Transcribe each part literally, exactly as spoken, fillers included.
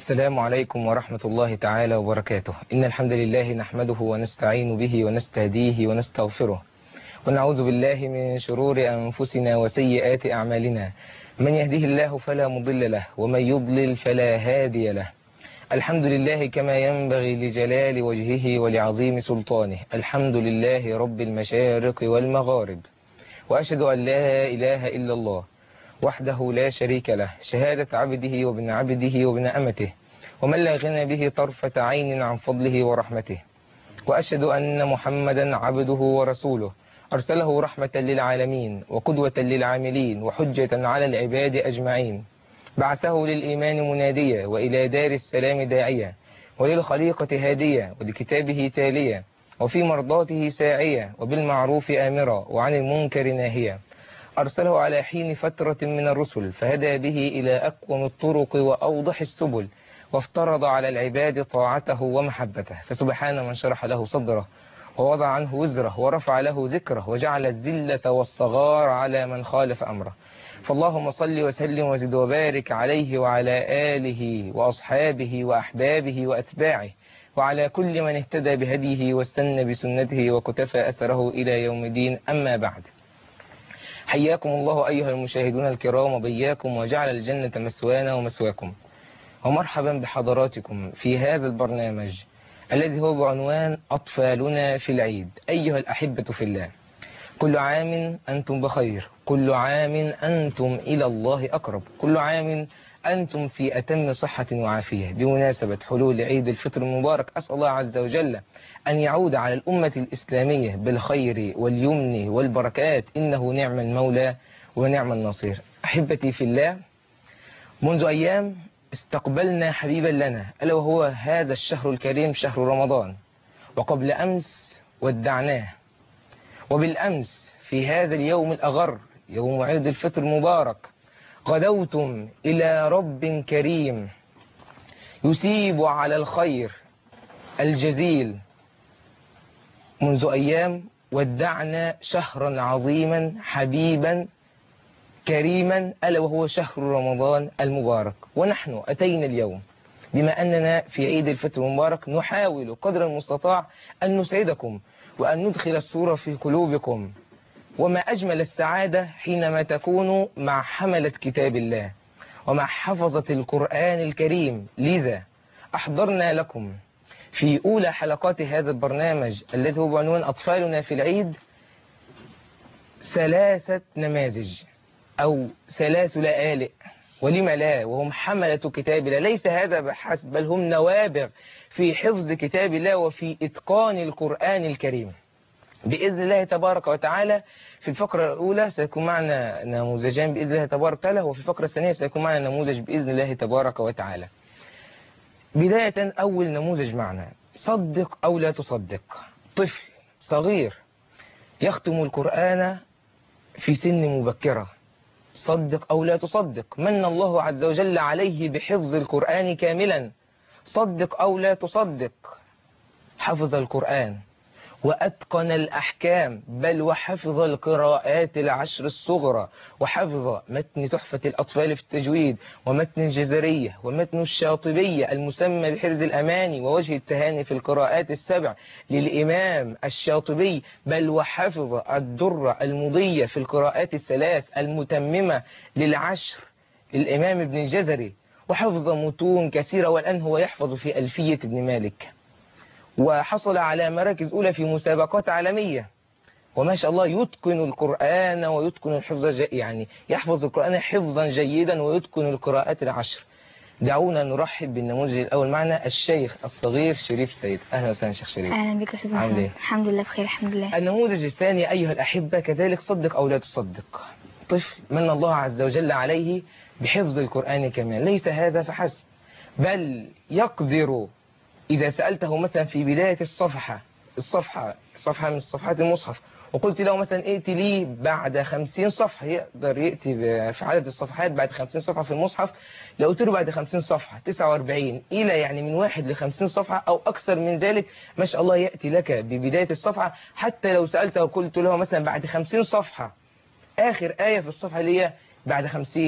السلام عليكم ورحمة الله تعالى وبركاته. إن الحمد لله نحمده ونستعين به ونستهديه ونستغفره، ونعوذ بالله من شرور أنفسنا وسيئات أعمالنا. من يهده الله فلا مضل له، ومن يضلل فلا هادي له. الحمد لله كما ينبغي لجلال وجهه ولعظيم سلطانه. الحمد لله رب المشارق والمغارب، وأشهد أن لا إله إلا الله وحده لا شريك له، شهادة عبده وابن عبده وابن أمته، ومن لا غنى به طرفة عين عن فضله ورحمته. وأشهد أن محمدا عبده ورسوله، أرسله رحمة للعالمين وقدوة للعاملين وحجة على العباد أجمعين. بعثه للإيمان مناديا، وإلى دار السلام داعيا، وللخليقة هاديا، ولكتابه تاليا، وفي مرضاته ساعيا، وبالمعروف آمرا، وعن المنكر ناهيا. أرسله على حين فترة من الرسل، فهدى به إلى أقوم الطرق وأوضح السبل، وافترض على العباد طاعته ومحبته. فسبحان من شرح له صدره، ووضع عنه وزره، ورفع له ذكره، وجعل الذلة والصغار على من خالف أمره. فاللهم صل وسلم وزد وبارك عليه وعلى آله وأصحابه وأحبابه وأتباعه، وعلى كل من اهتدى بهديه واستنى بسنته وكتفى أثره إلى يوم الدين. أما بعد، حياكم الله أيها المشاهدون الكرام وبياكم، وجعل الجنة مسوانا ومسواكم، ومرحبا بحضراتكم في هذا البرنامج الذي هو بعنوان أطفالنا في العيد. أيها الأحبة في الله، كل عام أنتم بخير، كل عام أنتم إلى الله أقرب، كل عام أنتم في أتم صحة وعافية. بمناسبة حلول عيد الفطر المبارك، أسأل الله عز وجل أن يعود على الأمة الإسلامية بالخير واليمن والبركات، إنه نعم المولى ونعم النصير. أحبتي في الله، منذ أيام استقبلنا حبيبا لنا، ألا وهو هذا الشهر الكريم شهر رمضان، وقبل أمس ودعناه، وبالأمس في هذا اليوم الأغر يوم عيد الفطر المبارك غدوتم إلى رب كريم يثيب على الخير الجزيل. منذ أيام ودعنا شهرا عظيما حبيبا كريما، ألا وهو شهر رمضان المبارك. ونحن أتينا اليوم بما أننا في عيد الفطر المبارك نحاول قدر المستطاع أن نسعدكم وأن ندخل السرور في قلوبكم. وما أجمل السعادة حينما تكونوا مع حملة كتاب الله ومع حفظة القرآن الكريم. لذا أحضرنا لكم في أولى حلقات هذا البرنامج الذي هو بعنوان أطفالنا في العيد ثلاثة نماذج أو ثلاث لآلئ، ولما لا، وهم حملة كتاب الله. ليس هذا بحسب، بل هم نوابغ في حفظ كتاب الله وفي إتقان القرآن الكريم. بإذن الله تبارك وتعالى في الفقرة الأولى سيكون معنا نموذجان بإذن الله تبارك وتعالى، وفي الفقرة الثانية سيكون معنا نموذج بإذن الله تبارك وتعالى. بداية أول نموذج معنا، صدق أو لا تصدق. طفل صغير يختم القرآن في سن مبكرة. صدق أو لا تصدق، من الله عز وجل عليه بحفظ القرآن كاملا. صدق أو لا تصدق، حفظ القرآن وأتقن الأحكام، بل وحفظ القراءات العشر الصغرى، وحفظ متن تحفة الأطفال في التجويد، ومتن الجزرية، ومتن الشاطبية المسمى بحرز الأماني، ووجه التهاني في القراءات السبع للإمام الشاطبي، بل وحفظ الدرة المضية في القراءات الثلاث المتممة للعشر للإمام ابن الجزري، وحفظ متون كثيرة، والآن هو يحفظ في ألفية ابن مالك، وحصل على مراكز أولى في مسابقات عالمية. وما شاء الله يتقن القرآن ويتقن الحفظ، يعني يحفظ القرآن حفظا جيدا ويتقن القراءات العشر. دعونا نرحب بالنموذج الأول معنا، الشيخ الصغير شريف سيد. أهلا وسهلا شيخ شريف. أهلا بك أستاذ محمد. إيه؟ الحمد لله بخير الحمد لله. النموذج الثاني أيها الأحبة كذلك، صدق أو لا تصدق. طفل من الله عز وجل عليه بحفظ القرآن كاملا. ليس هذا فحسب، بل يقدر إذا سألته مثلا في بداية الصفحة الصفحة صفحة من صفحات المصحف، وقلت له مثلا ائتي لي بعد خمسين صفحة، يقدر يأتي في عدد الصفحات بعد خمسين صفحة في المصحف. لو قلت له بعد خمسين صفحة تسعة وأربعين إلى يعني من واحد لخمسين صفحة أو أكثر من ذلك، ما شاء الله يأتي لك ببداية الصفحة. حتى لو سألته وقلت له مثلا بعد خمسين صفحة آخر آية في الصفحة اللي هي بعد خمسين،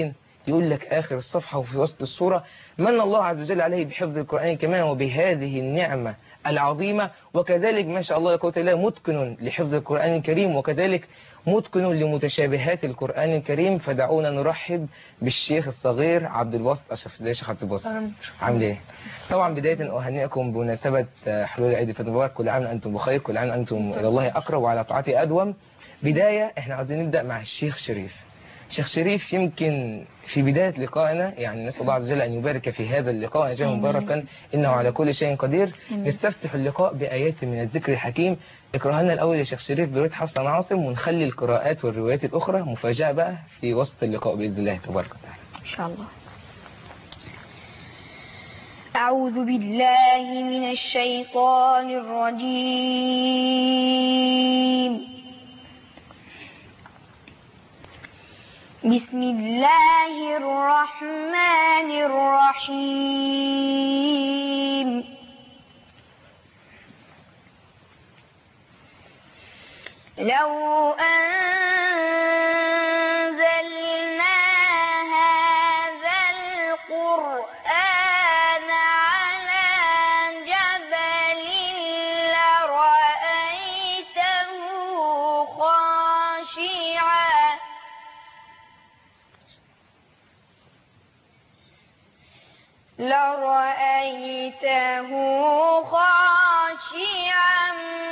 يقول لك آخر الصفحة وفي وسط السورة من الله عز وجل عليه بحفظ القرآن كمان وبهذه النعمة العظيمة، وكذلك ما شاء الله لا قوة إلا بالله متقن لحفظ القرآن الكريم، وكذلك متقن لمتشابهات القرآن الكريم. فدعونا نرحب بالشيخ الصغير عبد الباسط أشرف. ازي يا شيخ عبد الباسط؟ عامل ايه؟ طبعا بداية أهنئكم بمناسبة حلول عيد الفطر المبارك، كل عام وأنتم بخير، كل عام وأنتم إلى الله أقرب وعلى طاعته أدوم. بداية احنا عاوزين نبدأ مع الشيخ شريف. شيخ شريف، يمكن في بداية لقائنا يعني نسأل الله عز وجل أن يبارك في هذا اللقاء وأن يجعله مباركا إنه على كل شيء قدير. نستفتح اللقاء بآيات من الذكر الحكيم. اقرأها لنا الأول يا شيخ شريف برواية حفص عن عاصم، ونخلي القراءات والروايات الأخرى مفاجأة بقى في وسط اللقاء بإذن الله تبارك وتعالى. إن شاء الله. أعوذ بالله من الشيطان الرجيم. بسم الله الرحمن الرحيم. لو أنزلنا هذا القرآن على جبل لرأيته خاشعا لرأيته خاشعا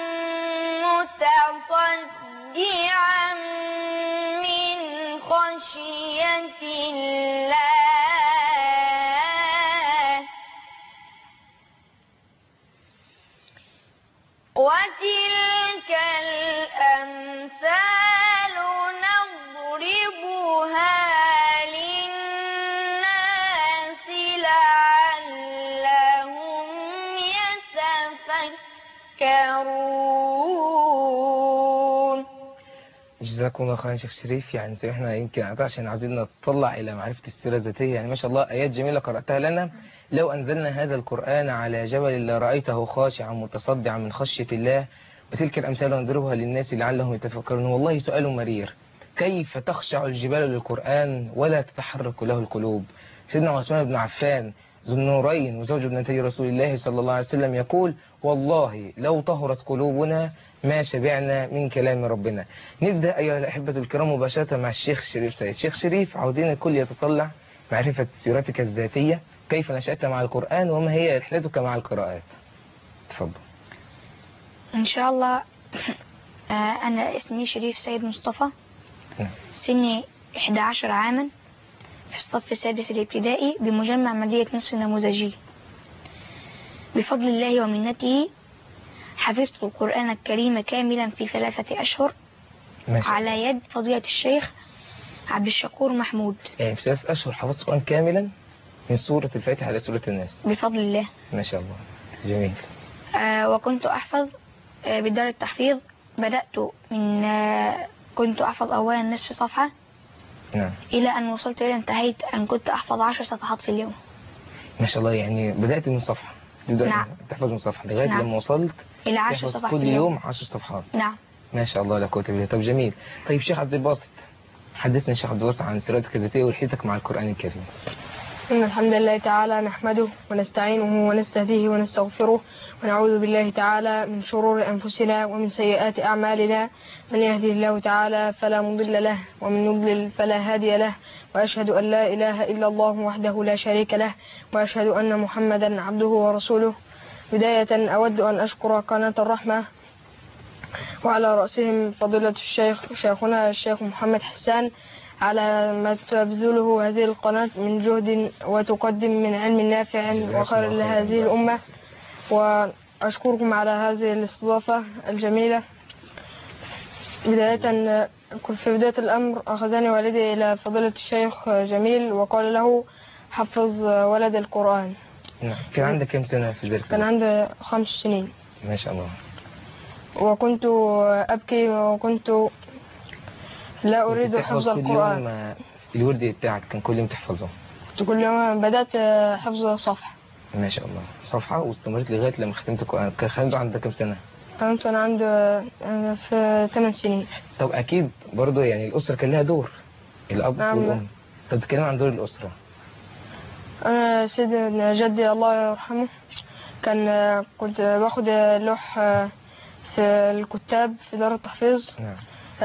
متصدعا من خشية الله. وتلك الأمثال نضربها للناس لعلهم يتفكرون. جزاكم الله خيرا شيخ شريف. يعني زي احنا يمكن عشان عاوزين نطلع الى معرفة السيرة الذاتية، يعني ما شاء الله ايات جميلة قرأتها لنا. لو انزلنا هذا القرآن على جبل لرأيته خاشعا متصدعا من خشية الله، وتلك الامثال نضربها للناس لعلهم يتفكرون. والله سؤال مرير، كيف تخشع الجبال للقرآن ولا تتحرك له القلوب؟ سيدنا عثمان بن عفان ذو النورين وزوج ابنتي رسول الله صلى الله عليه وسلم يقول والله لو طهرت قلوبنا ما شبعنا من كلام ربنا. نبدأ أيها الأحبة الكرام مباشرة مع الشيخ شريف سيد. شيخ شريف، عاوزين الكل يتطلع معرفة سيرتك الذاتية، كيف نشأت مع القرآن وما هي رحلتك مع القراءات؟ تفضل. إن شاء الله. أنا اسمي شريف سيد مصطفى، سني إحدى عشر عاما، في الصف السادس الابتدائي بمجمع مدينة نصر النموذجي. بفضل الله ومنته حفظت القرآن الكريم كاملا في ثلاثة أشهر على يد فضيلة الشيخ عبد الشكور محمود. يعني في ثلاثة أشهر حفظت القرآن كاملا من سورة الفاتحة إلى سورة الناس بفضل الله. ما شاء الله، جميل. آه وكنت أحفظ آه بدار التحفيظ. بدأت من آه كنت أحفظ أولا نصف صفحة، نعم، إلى أن وصلت إلى انتهيت أن كنت أحفظ عشر صفحات في اليوم. ما شاء الله. يعني بدأت من صفحة، نعم، تحفظ من صفحة لغاية نعم. لما وصلت إلى عشر صفحات كل يوم عشر صفحات. نعم، ما شاء الله لا قوة إلا بالله. طب جميل. طيب شيخ عبد الباسط، حدثنا شيخ عبد الباسط عن سيرتك الذاتية ورحلتك مع القرآن الكريم. إن الحمد لله تعالى نحمده ونستعينه ونستهديه ونستغفره، ونعوذ بالله تعالى من شرور أنفسنا ومن سيئات أعمالنا. من يهدي الله تعالى فلا مضل له، ومن يضلل فلا هادي له، وأشهد أن لا إله إلا الله وحده لا شريك له، وأشهد أن محمدا عبده ورسوله. بداية أود أن أشكر قناة الرحمة وعلى رأسهم فضيلة الشيخ شيخنا الشيخ محمد حسان على ما تبذله هذه القناة من جهد وتقدم من علم نافع وخير لهذه الأمة. وأشكركم على هذه الاستضافة الجميلة. بداية في بداية الأمر أخذني والدي إلى فضيلة الشيخ جميل وقال له حفظ ولد القرآن. كان عندك كم سنة في ذلك؟ كان عندي خمس سنين. ما شاء الله. وكنت أبكي وكنت لا أريد حفظ القرآن. كل يوم الورد بتاعك كان كل يوم تحفظه؟ كنت كل يوم بدأت حفظ صفحة. ما شاء الله، صفحة، واستمرت لغاية لما ختمت القرآن. كان ختمته عندك كم سنة؟ ختمته أنا عندي في ثمان سنين. طب أكيد برضه يعني الأسرة كان لها دور، الأب نعم. والأم. طب تتكلم عن دور الأسرة. أنا سيدنا جدي الله يرحمه كان كنت باخد لوح في الكتاب في دار التحفيظ. نعم.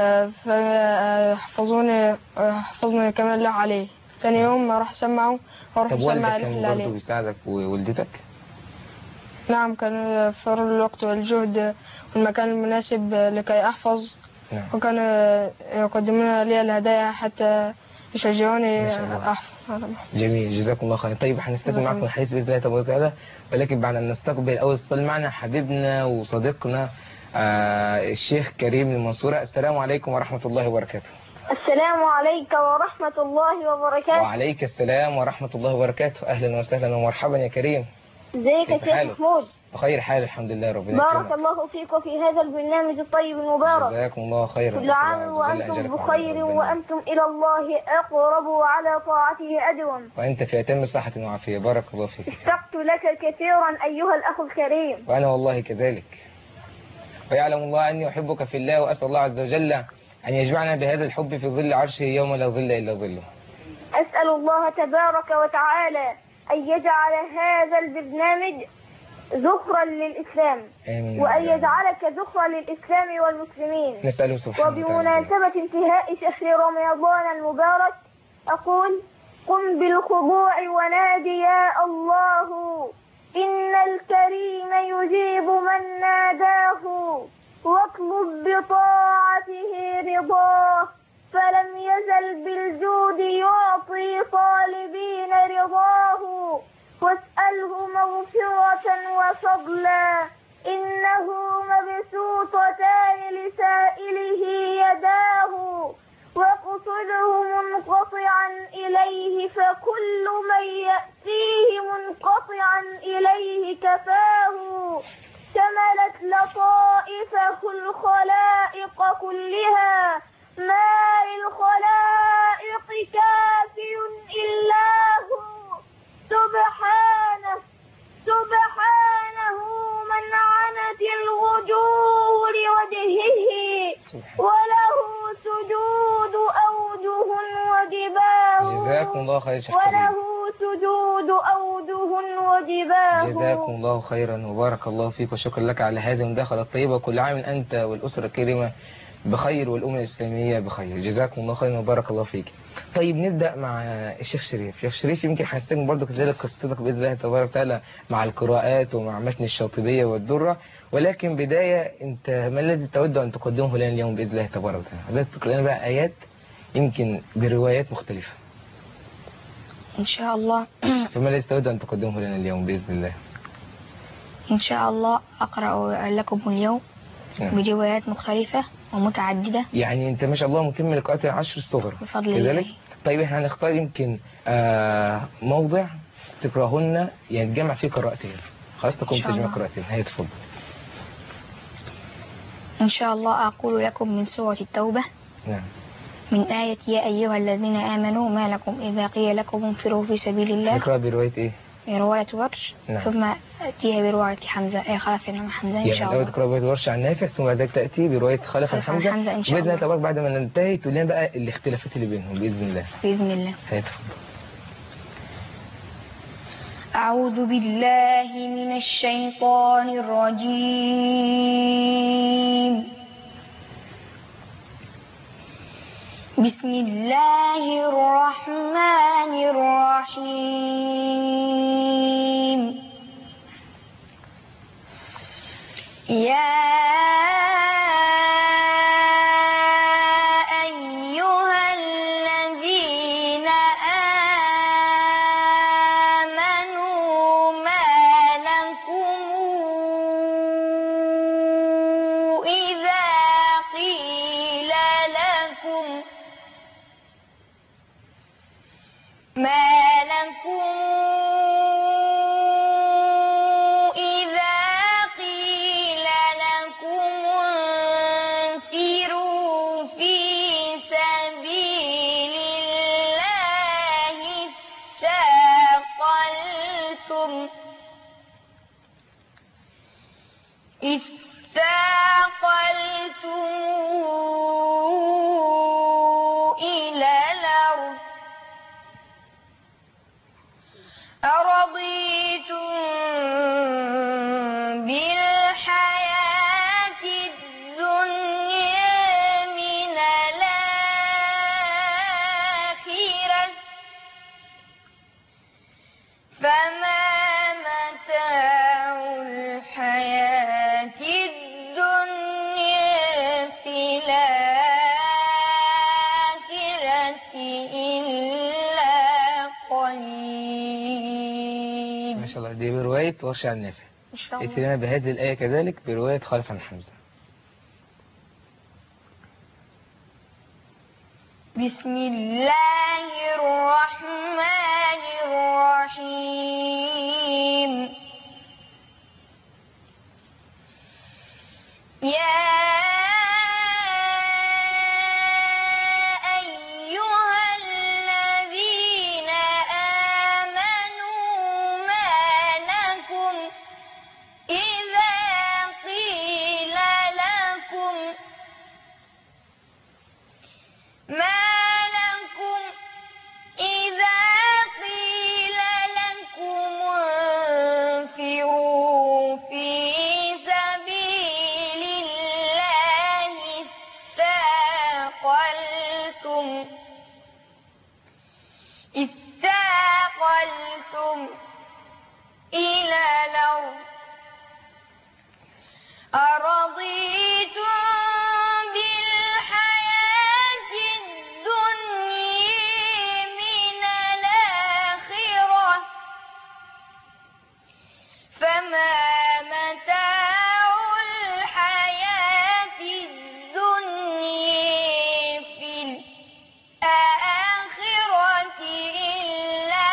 فحفظوني حفظني كمان لوح عليه. تاني يوم راح سمعه واروح طب مسمع والدك اللوح كان اللي برضه عليه. بيساعدك ووالدتك؟ نعم، كان فرغ الوقت والجهد والمكان المناسب لكي أحفظ. نعم. وكانوا يقدمون لي الهدايا حتى يشجعوني ما شاء الله. أحفظ. جميل، جزاكم الله خير. طيب هنستكمل معكم الحديث باذن الله تبارك وتعالى، ولكن بعد ان نستقبل اول اتصال معنا حبيبنا وصديقنا آه الشيخ كريم المنصورة. السلام عليكم ورحمة الله وبركاته. السلام عليك ورحمة الله وبركاته. وعليك السلام ورحمة الله وبركاته. أهلا وسهلا ومرحبا يا كريم. ازيك يا شيخ محمود؟ بخير حال الحمد لله ربنا بارك يكرمك. الله فيك وفي هذا البرنامج الطيب المبارك. جزاكم الله خيرا. كل عام وأنتم بخير وأنتم إلى الله أقرب وعلى طاعته أدوم. وأنت في أتم صحة وعافية. بارك الله فيك. اشتقت لك كثيرا أيها الأخ الكريم. وأنا والله كذلك، ويعلم الله أني أحبك في الله، وأسأل الله عز وجل أن يجمعنا بهذا الحب في ظل عرشه يوم لا ظل إلا ظله. أسأل الله تبارك وتعالى أن يجعل هذا البرنامج ذخرا للإسلام. آمين. وأن يجعلك ذخرا للإسلام والمسلمين. نسأله سبحانه وتعالى. وبمناسبة انتهاء شهر رمضان المبارك أقول: قم بالخضوع ونادي يا الله، إن الكريم يجيب من ناداه، واطلب بطاعته رضاه، فلم يزل بالجود يعطي طالبين رضاه، واسأله مغفرة وفضلا، إنه مبسوطتان لسائله يداه، واقصده منقطعا إليه، فكل من يأتيه منقطعا إليه كفاه، شملت لطائفه الخلائق كلها، ما للخلائق كافٍ إلا هو، سبحانه سبحانه من عنت الوجوه لوجهه، وله سجود أوجه وجباه. جزاكم الله خير شيخ وله سجود أوجه وجباه. جزاكم الله خيرا وبارك الله فيك، وشكرا لك على هذه المداخلة الطيبة. كل عام أنت والأسرة الكريمة بخير والأمة الإسلامية بخير. جزاكم الله خيرا وبارك الله فيك. طيب نبدأ مع الشيخ شريف. الشيخ شريف يمكن هنستكمل برضه كذلك قصتك بإذن الله تبارك وتعالى مع القراءات ومع متن الشاطبية والدرة، ولكن بداية أنت ما الذي تود أن تقدمه لنا اليوم بإذن الله تبارك وتعالى؟ عايزك تقرأ لنا بقى آيات يمكن بروايات مختلفة إن شاء الله. فما الذي تود أن تقدمه لنا اليوم بإذن الله؟ إن شاء الله أقرأ لكم اليوم بروايات مختلفة ومتعددة. يعني أنت ما شاء الله مكمل قراءة العشر الصغر بفضل الله. طيب احنا هنختار يمكن آه موضع تقراهن يعني تجمع فيه قراءتين، خلاص تكون تجمع قراءتين. هيا تفضل. إن شاء الله أقول لكم من سورة التوبة. نعم. من آية يا أيها الذين آمنوا ما لكم إذا قيل لكم انفروا في سبيل الله. نقرأ برواية إيه؟ برواية ورش. نعم. ثم أتيها برواية حمزة. إيه خلف عن حمزة إن شاء الله. يعني تقرأ برواية ورش عن نافع، ثم بعد ذلك تأتي برواية خلف عن حمزة. حمزة إن شاء الله. بإذن الله بعد ما ننتهي تقول لنا بقى الاختلافات اللي بينهم بإذن الله. بإذن الله. هيا تفضل. أعوذ بالله من الشيطان الرجيم. بسم الله الرحمن الرحيم. يا أيها الذين آمنوا ما لكم إذا قيل لكم ما لكم إذا قيل لكم انفروا في سبيل الله استثقلتم استثقلتم إلى الأرض أرضيتم بالحياة الدنيا من الآخرة فما متاع الحياة الدنيا في الآخرة إلا قليل. ما شاء الله. دي برواية ورش عن نافع. إن شاء الله. اتينا بهذه الآية كذلك برواية خلف عن حمزة. بسم الله الرحمن الرحيم. يا أيها الذين آمنوا ما لكم إذا قيل لكم ما لكم إذا قيل لكم انفروا في سبيل الله استاقلتم استاقلتم إلى الأرض أرضيتم بالحياة الدنيا من الآخرة فما متاع الحياة الدنيا في الآخرة إلا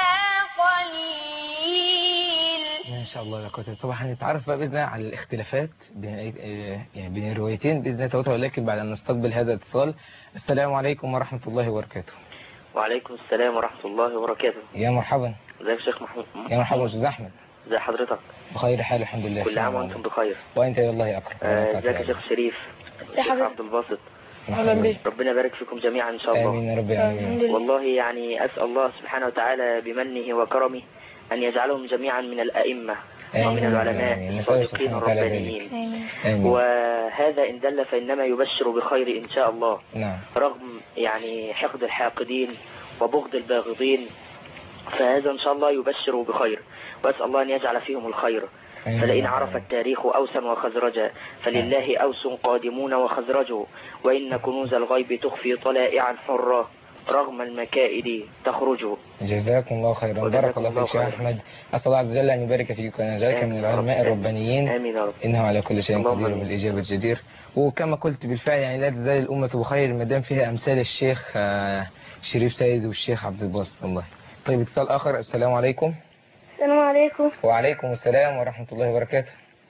قليل. ما شاء الله. لقد طبعا هنتعرف بقى بإذن الله على الاختلافات بين يعني بين الروايتين بإذن الله تعالى، ولكن بعد أن نستقبل هذا الاتصال. السلام عليكم ورحمة الله وبركاته. وعليكم السلام ورحمة الله وبركاته. يا مرحبا. ازيك يا شيخ محمود؟ يا مرحبا أستاذ أحمد. ازي حضرتك؟ بخير حال الحمد لله. كل عام وانتم بخير. وأنت يا الله أكرم. آه، ازيك يا شيخ شريف؟ الشيخ عبد الباسط. أهلا بك. ربنا يبارك فيكم جميعا إن شاء الله. آمين يا رب العالمين. والله يعني أسأل الله سبحانه وتعالى بمنه وكرمه أن يجعلهم جميعا من الأئمة ومن العلماء الصادقين الربانيين. وهذا إن دل فإنما يبشر بخير إن شاء الله. نعم. رغم يعني حقد الحاقدين وبغض الباغضين، فهذا إن شاء الله يبشر بخير، وأسأل الله أن يجعل فيهم الخير. فلئن عرف التاريخ أوسا وخزرجا فلله أوس قادمون وخزرج، وإن كنوز الغيب تخفي طلائعا حرة رغم المكائد تخرج. جزاكم الله خيرا. بارك الله فيك يا أحمد. أسأل الله عز وجل أن يبارك فيك وأن يجعلك من العلماء الربانيين. آمين يا رب. إنه على كل شيء قدير وبالإجابة جدير. وكما قلت بالفعل يعني لا تزال الأمة بخير ما دام فيها أمثال الشيخ شريف سيد والشيخ عبد الباسط. الله. طيب اتصال آخر. السلام عليكم. السلام عليكم. وعليكم السلام ورحمة الله وبركاته.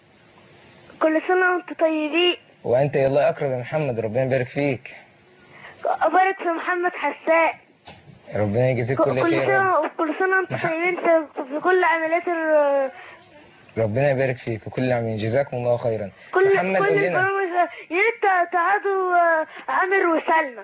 كل سنة وانتم طيبين. وأنت يا الله أكرم يا محمد. ربنا يبارك فيك. أبارك في محمد حسان. ربنا يجزيك كل خير. كل سنة وكل سنة وانتم طيبين في, في كل عمليات ال ربنا يبارك فيك وكل عامين. جزاكم الله خيرا. كل محمد كل قول لنا. البرامج يا ريت تعادوا عامر وسلمى.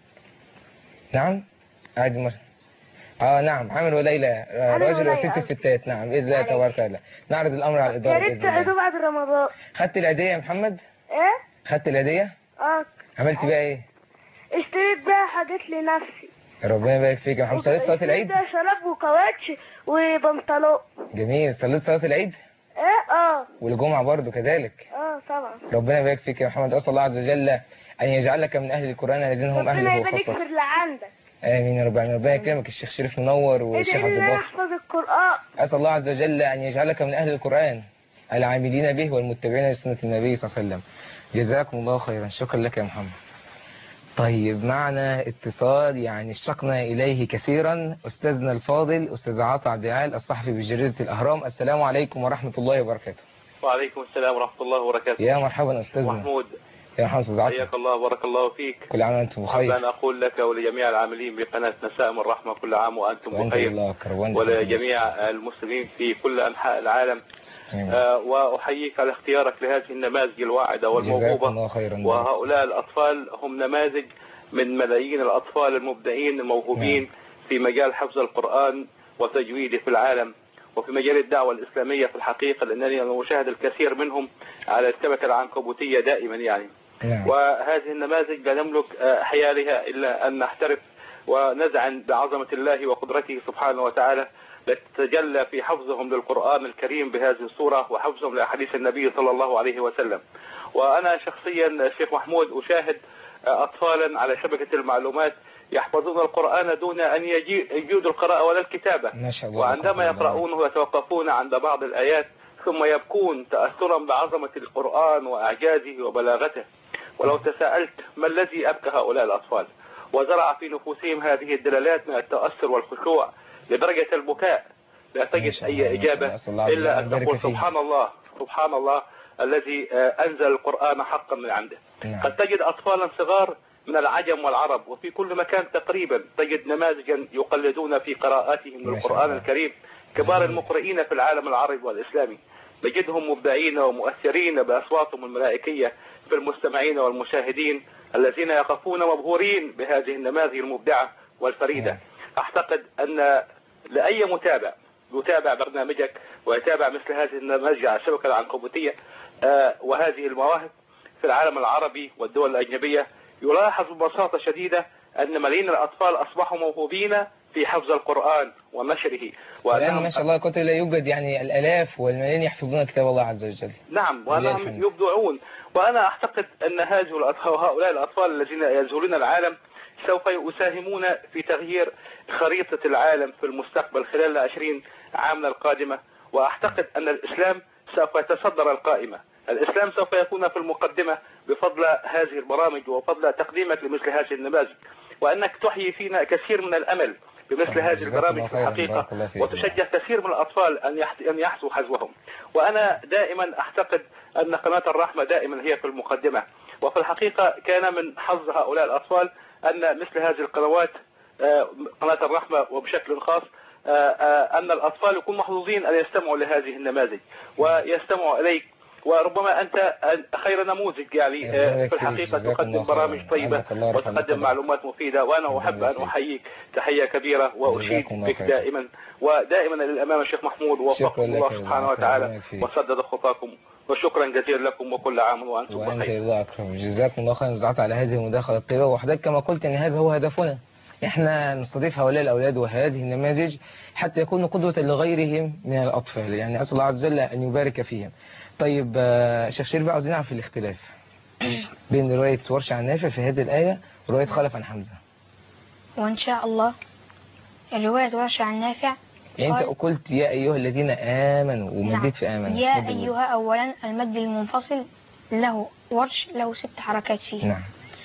نعم. عادي مر... اه نعم. عامر وليلى راجل وست الستات. نعم بإذن الله تبارك وتعالى نعرض الأمر على الإدارة. يا ريت تعادوا بعد رمضان. خدت العيدية يا محمد؟ ايه؟ خدت العيدية؟ اه. عملت بيها ايه؟ اشتريت بيها حاجات لنفسي. ربنا يبارك فيك يا محمد. صليت صلاة العيد؟ اشتريت شراب وكاوتش وبنطلون. جميل. صليت صلاة العيد؟ ايه؟ اه. والجمعة برضو كذلك؟ اه طبعا. ربنا يبارك فيك يا محمد. أسأل الله عز وجل أن يجعلك من أهل القرآن الذين هم أهله ربنا وخاصته. يبارك في اللي عندك. آمين يا رب العالمين. ربنا يكرمك الشيخ شريف منور والشيخ عبد ادعي لي الباسط. احفظ القرآن. أسأل الله عز وجل أن يجعلك من أهل القرآن العاملين به والمتبعين لسنة النبي صلى الله عليه وسلم. جزاكم الله خيرا. شكرا لك يا محمد. طيب معنا اتصال يعني اشتقنا إليه كثيرا. أستاذنا الفاضل أستاذ عاطي عبد العال الصحفي بجريدة الأهرام. السلام عليكم ورحمة الله وبركاته. وعليكم السلام ورحمة الله وبركاته. يا مرحبا أستاذنا محمود. يا محمد أستاذ عاطي. حياك الله وبارك الله فيك. كل عام وأنتم بخير. أنا أقول لك ولجميع العاملين بقناة نسائم الرحمة كل عام وأنتم وأنت بخير. الله أكرم. ولجميع المسلمين في كل أنحاء العالم. آه وأحييك على اختيارك لهذه النماذج الواعدة والموهوبة. وهؤلاء الأطفال هم نماذج من ملايين الأطفال المبدعين الموهوبين نعم. في مجال حفظ القرآن وتجويده في العالم. وفي مجال الدعوة الإسلامية في الحقيقة، لأنني أشاهد الكثير منهم على الشبكة العنكبوتية دائما يعني. نعم. وهذه النماذج لا نملك حيالها إلا أن نحترف ونزعن بعظمة الله وقدرته سبحانه وتعالى لتتجلى في حفظهم للقرآن الكريم بهذه الصورة وحفظهم لأحاديث النبي صلى الله عليه وسلم. وأنا شخصيا شيخ محمود أشاهد أطفالا على شبكة المعلومات يحفظون القرآن دون أن يجودوا القراءة ولا الكتابة، وعندما يقرؤونه يتوقفون عند بعض الآيات ثم يبكون تأثرا بعظمة القرآن وإعجازه وبلاغته. ولو تساءلت ما الذي أبكى هؤلاء الأطفال وزرع في نفوسهم هذه الدلالات من التأثر والخشوع لدرجة البكاء، لا تجد أي إجابة إلا أن تقول سبحان الله سبحان الله الذي أنزل القرآن حقا من عنده. قد تجد أطفالا صغار من العجم والعرب وفي كل مكان تقريبا تجد نماذجا يقلدون في قراءاتهم للقرآن الكريم كبار المقرئين في العالم العربي والإسلامي، نجدهم مبدعين ومؤثرين بأصواتهم الملائكية في المستمعين والمشاهدين الذين يقفون مبهورين بهذه النماذج المبدعة والفريدة. أعتقد أن لأي متابع يتابع برنامجك ويتابع مثل هذه النماذج على الشبكة العنكبوتية وهذه المواهب في العالم العربي والدول الأجنبية يلاحظ ببساطة شديدة أن ملايين الأطفال أصبحوا موهوبين في حفظ القرآن ونشره، والآن ما شاء الله قلت لا يوجد يعني الآلاف والملايين يحفظون كتاب الله عز وجل. نعم، وأنهم يبدعون. وأنا أعتقد أن هؤلاء الأطفال الذين يذهلون العالم سوف يساهمون في تغيير خريطة العالم في المستقبل خلال العشرين عاما القادمة. وأعتقد أن الإسلام سوف يتصدر القائمة، الإسلام سوف يكون في المقدمة بفضل هذه البرامج وفضل تقديمك لمثل هذه النماذج، وأنك تحيي فينا كثير من الأمل بمثل هذه البرامج في الحقيقة، وتشجع كثير من الأطفال أن يحذوا حذوهم. وأنا دائما أعتقد أن قناة الرحمة دائما هي في المقدمة، وفي الحقيقة كان من حظ هؤلاء الأطفال أن مثل هذه القنوات قناة الرحمة وبشكل خاص أن الأطفال يكونوا محظوظين أن يستمعوا لهذه النماذج ويستمعوا إليك، وربما أنت خير نموذج يعني في الحقيقة تقدم برامج طيبة وتقدم معلومات مفيدة، وأنا أحب أن أحييك تحية كبيرة وأشيد بك دائما ودائما للأمام الشيخ محمود، ووفقكم الله سبحانه وتعالى وسدد خطاكم، وشكرا جزيلا لكم وكل عام وأنتم بخير. وأنت الله أكرم، جزاكم الله خيرا زعت على هذه المداخلة الطيبة. وحضرتك كما قلت أن هذا هو هدفنا، احنا نستضيف هؤلاء الأولاد وهذه النماذج حتى يكونوا قدوة لغيرهم من الأطفال، يعني أسأل الله عز وجل أن يبارك فيهم. طيب شيخ شريف بقى عاوزين نعرف الاختلاف بين رواية ورش عن نافع في هذه الآية ورواية خلف عن حمزة. وإن شاء الله رواية ورش عن نافع يعني أنت قلت يا أيها الذين آمنوا ومديت نعم. في آمنوا يا أيها أولا المد المنفصل له ورش له ست حركات فيه. نعم.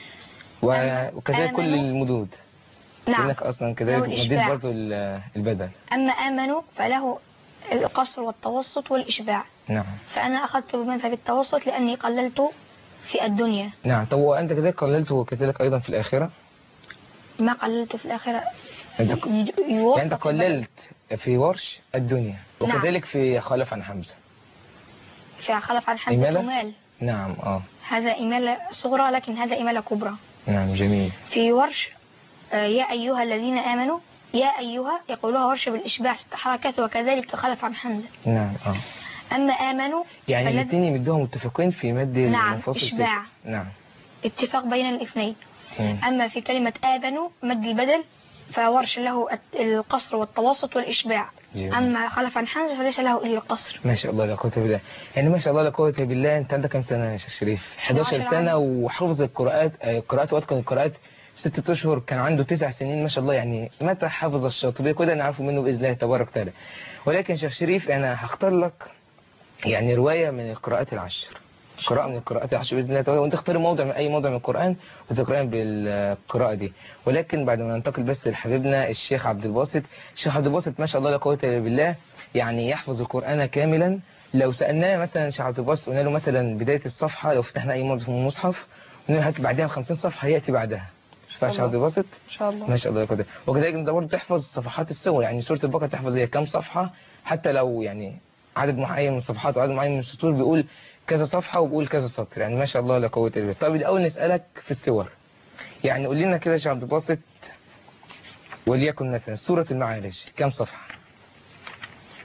وكذلك كل المدود. نعم. إنك أصلا كذلك مديت برضو البدل. أما آمنوا فله القصر والتوسط والإشباع. نعم. فأنا أخذت بمذهب التوسط لأني قللت في الدنيا. نعم. طب وأنت كذلك قللت وكذلك أيضا في الآخرة؟ ما قللت في الآخرة. أنت, يعني أنت قللت في ورش الدنيا وكذلك نعم. في خلف عن حمزة. في خلف عن حمزة إمالة؟ نعم. آه. هذا إمالة صغرى لكن هذا إمالة كبرى. نعم جميل. في ورش آه يا أيها الذين آمنوا يا أيها يقولوها ورش بالإشباع ست حركات وكذلك خلف عن حمزة. نعم. آه. أما آمنوا يعني الاثنين يمدوهم متفقين في مد نعم المنفصل. إشباع. نعم. اتفاق بين الاثنين. أما في كلمة آمنوا مد البدل فورش له القصر والتوسط والإشباع. جميل. أما خلف عن حمزة فليس له إلا القصر. ما شاء الله لا قوة بالله. يعني ما شاء الله لا قوة بالله. أنت عندك كم سنة يا شيخ شريف؟ إحدى عشرة سنة وحفظ القراءات قراءات وأتقن القراءات ستة أشهر. كان عنده تسع سنين ما شاء الله. يعني متى حفظ الشاطبية كده نعرفه منه بإذن الله تبارك وتعالى. ولكن شيخ شريف أنا هختار لك يعني رواية من القراءات العشر، قراءة من القراءات العشر بإذن الله تعالى، وأنت اختار موضع من أي موضع من القرآن وتقرأ بالقراءة دي. ولكن بعد ما ننتقل بس لحبيبنا الشيخ عبد الباسط. الشيخ عبد الباسط ما شاء الله لا قوة إلا بالله، يعني يحفظ القرآن كاملا. لو سألناه مثلا الشيخ عبد الباسط قلنا له مثلا بداية الصفحة، لو فتحنا أي موضع في المصحف قلنا له هات بعدها خمسين صفحة يأتي بعدها. شيخ عبد الباسط إن شاء الله ما شاء الله كده. وكذلك أنت برضه تحفظ صفحات السور، يعني سورة البقرة تحفظ هي كام صفحة، حتى لو يعني عدد معين من الصفحات وعدد معين من السطور بيقول كذا صفحة وبقول كذا سطر، يعني ما شاء الله لا قوة الا بالله. طيب الأول نسألك في السور، يعني قول لنا كده يا شيخ عبد الباسط وليكن مثلا سورة المعارج كم صفحة؟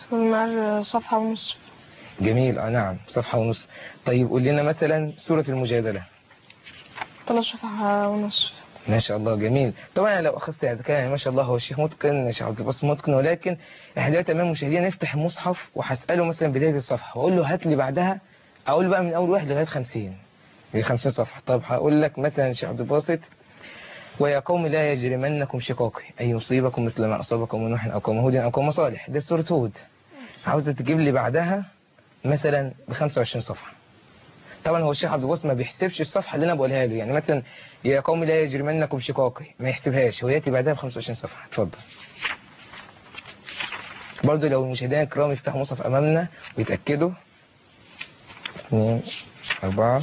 مع صفحة ونصف. جميل. اه نعم صفحة ونصف. طيب قول لنا مثلا سورة المجادلة. ثلاث صفحة ونصف. ما شاء الله جميل. طبعا لو اخذت هذا كان ما شاء الله هو الشيخ متقن، الشيخ عبد الباسط متقن، ولكن احنا دلوقتي امام مشاهدينا نفتح المصحف وهساله مثلا بدايه الصفحه واقول له هات لي بعدها، اقول له بقى من اول واحد لغايه خمسين ل خمسين صفحه. طب هقول لك مثلا الشيخ عبد الباسط ويا قوم لا يجرمنكم شقاقي أن يصيبكم مثل ما أصابكم من نوح أو قوم هود أو قوم صالح. ده سورة هود. عاوزة تجيب لي بعدها مثلا ب خمسة وعشرين صفحة. طبعا هو الشيخ عبد الباسط ما بيحسبش الصفحة اللي أنا بقولها له، يعني مثلا يا قوم لا يجرمنكم شقاقي ما يحسبهاش، هو يأتي بعدها ب خمسة وعشرين صفحة. اتفضل. برضه لو المشاهدين الكرام يفتحوا مصحف أمامنا ويتأكدوا. اثنين أربعة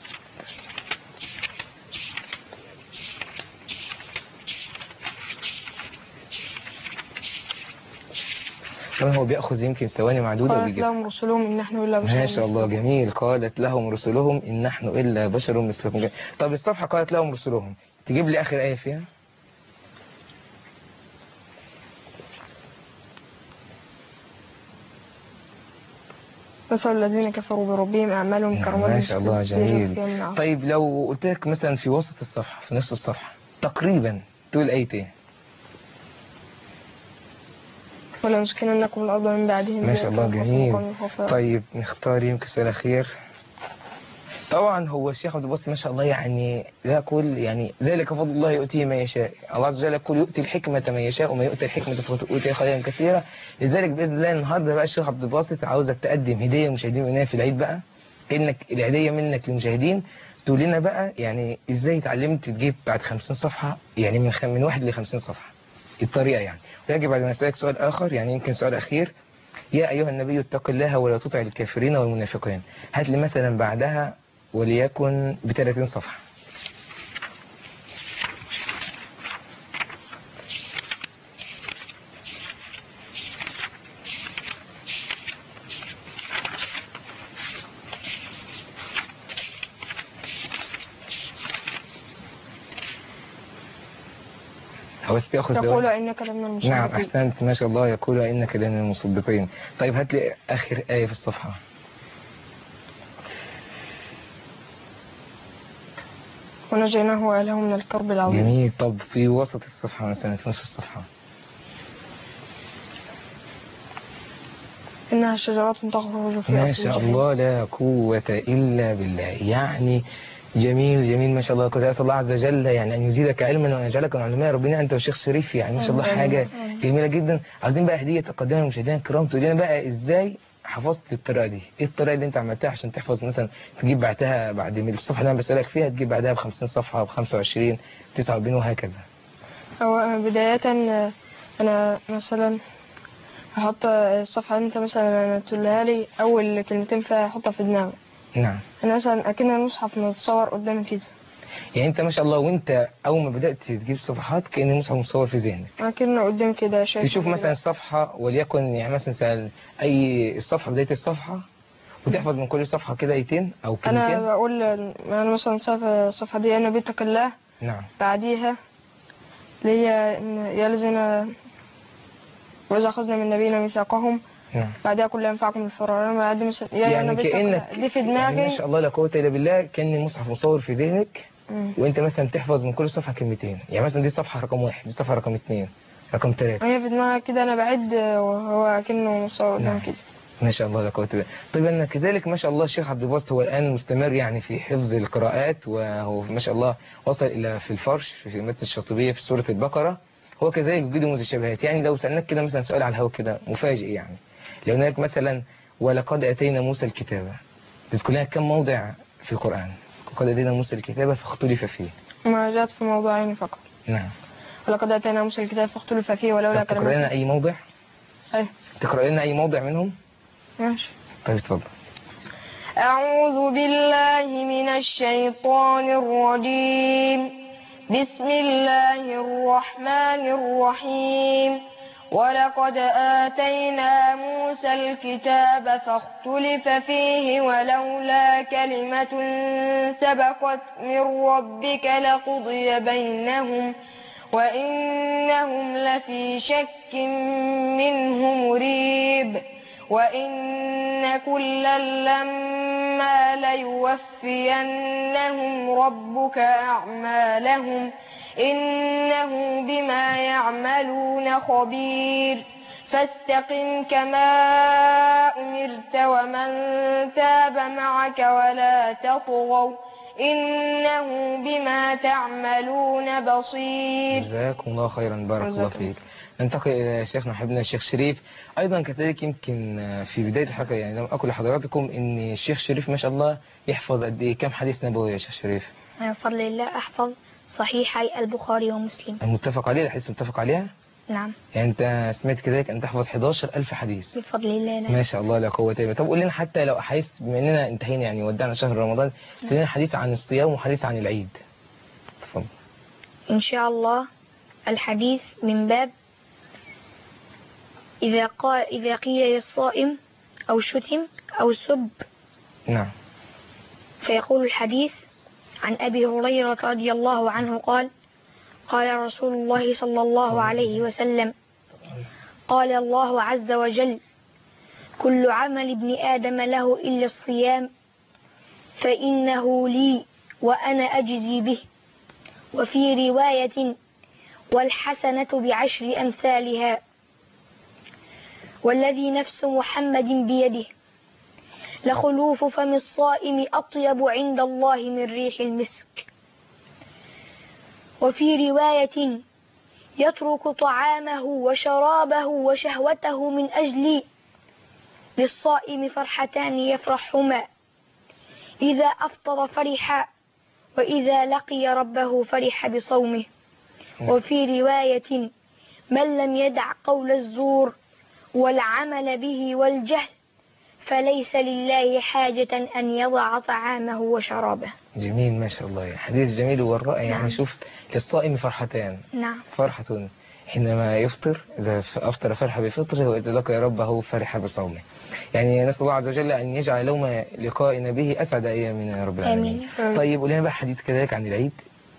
طبعا هو بيأخذ يمكن ثواني معدودة قالت ويجيب. لهم رسلهم إن نحن إلا بشر ما شاء الله جميل. قالت لهم رسلهم إن نحن إلا بشر مثلكم. طب الصفحة قالت لهم رسلهم تجيب لي آخر آية فيها. مثل الذين كفروا بربهم أعمالهم كرماد. ما شاء الله جميل. طيب لو قلت لك مثلا في وسط الصفحة في نصف الصفحة تقريبا تقول آية إيه؟ ولا مسكننكم الأرض من بعدهم. ما شاء الله جميل. طيب نختار يمكن سؤال أخير. طبعا هو الشيخ عبد الباسط ما شاء الله يعني لا كل يعني ذلك فضل الله يؤتيه من يشاء. الله عز وجل يقول يؤتي الحكمة من يشاء وما يؤتي الحكمة فأوتي خيرا كثيرا. لذلك بإذن الله النهارده بقى الشيخ عبد الباسط عاوزك تقدم هدية للمشاهدين هنا في العيد بقى، إنك الهدية منك للمشاهدين تقول لنا بقى يعني إزاي اتعلمت تجيب بعد خمسين صفحة يعني من خم من واحد ل خمسين صفحة الطريقة يعني. ويجب بعد ما أسألك سؤال آخر يعني يمكن سؤال أخير. يا أيها النبي اتق الله ولا تطع الكافرين والمنافقين. هات لي مثلا بعدها وليكن بثلاثين صفحة. هو يقول إنك لمن المصدقين. نعم أحسنت ما شاء الله. يقول إنك لمن المصدقين. طيب هات لي آخر آية في الصفحة. ونجيناه وأهله من الكرب العظيم. جميل. طب في وسط الصفحة مثلا في نصف الصفحة. إنها شجرة تخرج في ما شاء الله لا قوة إلا بالله. يعني جميل جميل ما شاء الله. كنت أسأل الله عز وجل يعني أن يزيدك علما وأن يجعلك من علماء ربنا أنت والشيخ شريف. يعني ما شاء الله حاجة جميلة جدا. عاوزين بقى هدية تقدمها للمشاهدين الكرام تقول لنا بقى إزاي حفظت الطريقة دي. إيه الطريقة اللي أنت عملتها عشان تحفظ مثلا تجيب بعدها بعد من الصفحة اللي أنا بسألك فيها تجيب بعدها ب خمسين صفحة ب خمسة وعشرين تسعة وأربعين وهكذا. هو بداية أنا مثلا هحط الصفحة أنت مثلا تقولها لي أول كلمتين فيها أحطها في دماغي. نعم. أنا مثلا أكن المصحف متصور قدامي كده. يعني أنت ما شاء الله وأنت أول ما بدأت تجيب صفحات كأن المصحف متصور في ذهنك. أكنه قدام كده شايف. تشوف مثلا الصفحة وليكن يعني مثلا أي الصفحة بداية الصفحة وتحفظ من كل صفحة كده ايتين أو كلمتين. أنا بقول أنا مثلا الصفحة دي أنا بيتك الله. نعم. بعديها اللي هي يا الذين وإذا أخذنا من نبينا ميثاقهم. نعم. بعدها كل ينفعكم الفرار. أنا بعد مثلا يا يعني كأنك دي في دماغي. يعني ما شاء الله لا قوة إلا بالله كأن المصحف مصور في ذهنك. مم. وأنت مثلا تحفظ من كل صفحة كلمتين. يعني مثلا دي صفحة رقم واحد دي صفحة رقم اثنين رقم ثلاثة. هي في دماغي كده أنا بعد وهو كأنه مصور قدام. نعم. كده. ما شاء الله لا قوة إلا بالله. طيب أن كذلك ما شاء الله الشيخ عبد الباسط هو الآن مستمر يعني في حفظ القراءات وهو ما شاء الله وصل إلى في الفرش في متن الشاطبية في سورة البقرة. هو كذلك بيجيد متشابهات. يعني لو سألناك كده مثلا سؤال على الهواء كده مفاجئ يعني لو هناك مثلا ولقد أتينا موسى الكتابة تذكر لها كم موضع في القرآن؟ لقد أتينا موسى الكتابة فاختلف فيه. ما جاءت في موضوعين فقط. نعم. ولقد أتينا موسى الكتاب فاختلف فيه ولولا كلمة. تقرأ لنا أي موضع؟ أي. تقرأ لنا أي موضع منهم؟ ماشي. طيب اتفضل. أعوذ بالله من الشيطان الرجيم. بسم الله الرحمن الرحيم. ولقد آتينا موسى الكتاب فاختلف فيه ولولا كلمة سبقت من ربك لقضي بينهم وإنهم لفي شك منه مريب. وإن كلا لما ليوفينهم ربك أعمالهم إنه بما يعملون خبير فاستقم كما أمرت ومن تاب معك ولا تطغوا إنه بما تعملون بصير. جزاكم الله خيرا، بارك الله فيك. ننتقل إلى شيخنا حبيبنا الشيخ شريف. أيضا كذلك يمكن في بداية الحلقة يعني لم أقل لحضراتكم إن الشيخ شريف ما شاء الله يحفظ قد إيه كم حديث نبوي يا شيخ شريف؟ بفضل الله أحفظ صحيحي البخاري ومسلم. المتفق عليه، الحديث متفق عليها؟ نعم. يعني أنت سمعت كذلك أن تحفظ حداشر ألف حديث بفضل الله. نعم. ما شاء الله لا قوة إلا بالله. طب قول لنا حتى لو حديث بما إننا انتهينا يعني ودعنا شهر رمضان، قول لنا حديث عن الصيام وحديث عن العيد. تفضل. إن شاء الله الحديث من باب إذا قال إذا قيل للصائم أو شتم أو سب. نعم. فيقول الحديث عن أبي هريرة رضي الله عنه قال قال رسول الله صلى الله عليه وسلم قال الله عز وجل كل عمل ابن آدم له إلا الصيام فإنه لي وأنا أجزي به. وفي رواية والحسنة بعشر أمثالها والذي نفس محمد بيده لخلوف فم الصائم أطيب عند الله من ريح المسك. وفي رواية يترك طعامه وشرابه وشهوته من أجلي للصائم فرحتان يفرحهما إذا أفطر فرح وإذا لقي ربه فرح بصومه. وفي رواية من لم يدع قول الزور والعمل به والجهل فليس لله حاجة أن يضع طعامه وشرابه. جميل ما شاء الله، حديث جميل والرأي. نعم. يعني شوف للصائم فرحتان. نعم. فرحة حينما يفطر، إذا أفطر فرح بفطره وإذا لقي ربه فرح بصومه. يعني نسأل الله عز وجل أن يجعل يوم لقائنا به أسعد أيامنا يا رب العالمين. آمين. طيب قول لنا بقى حديث كذلك عن العيد.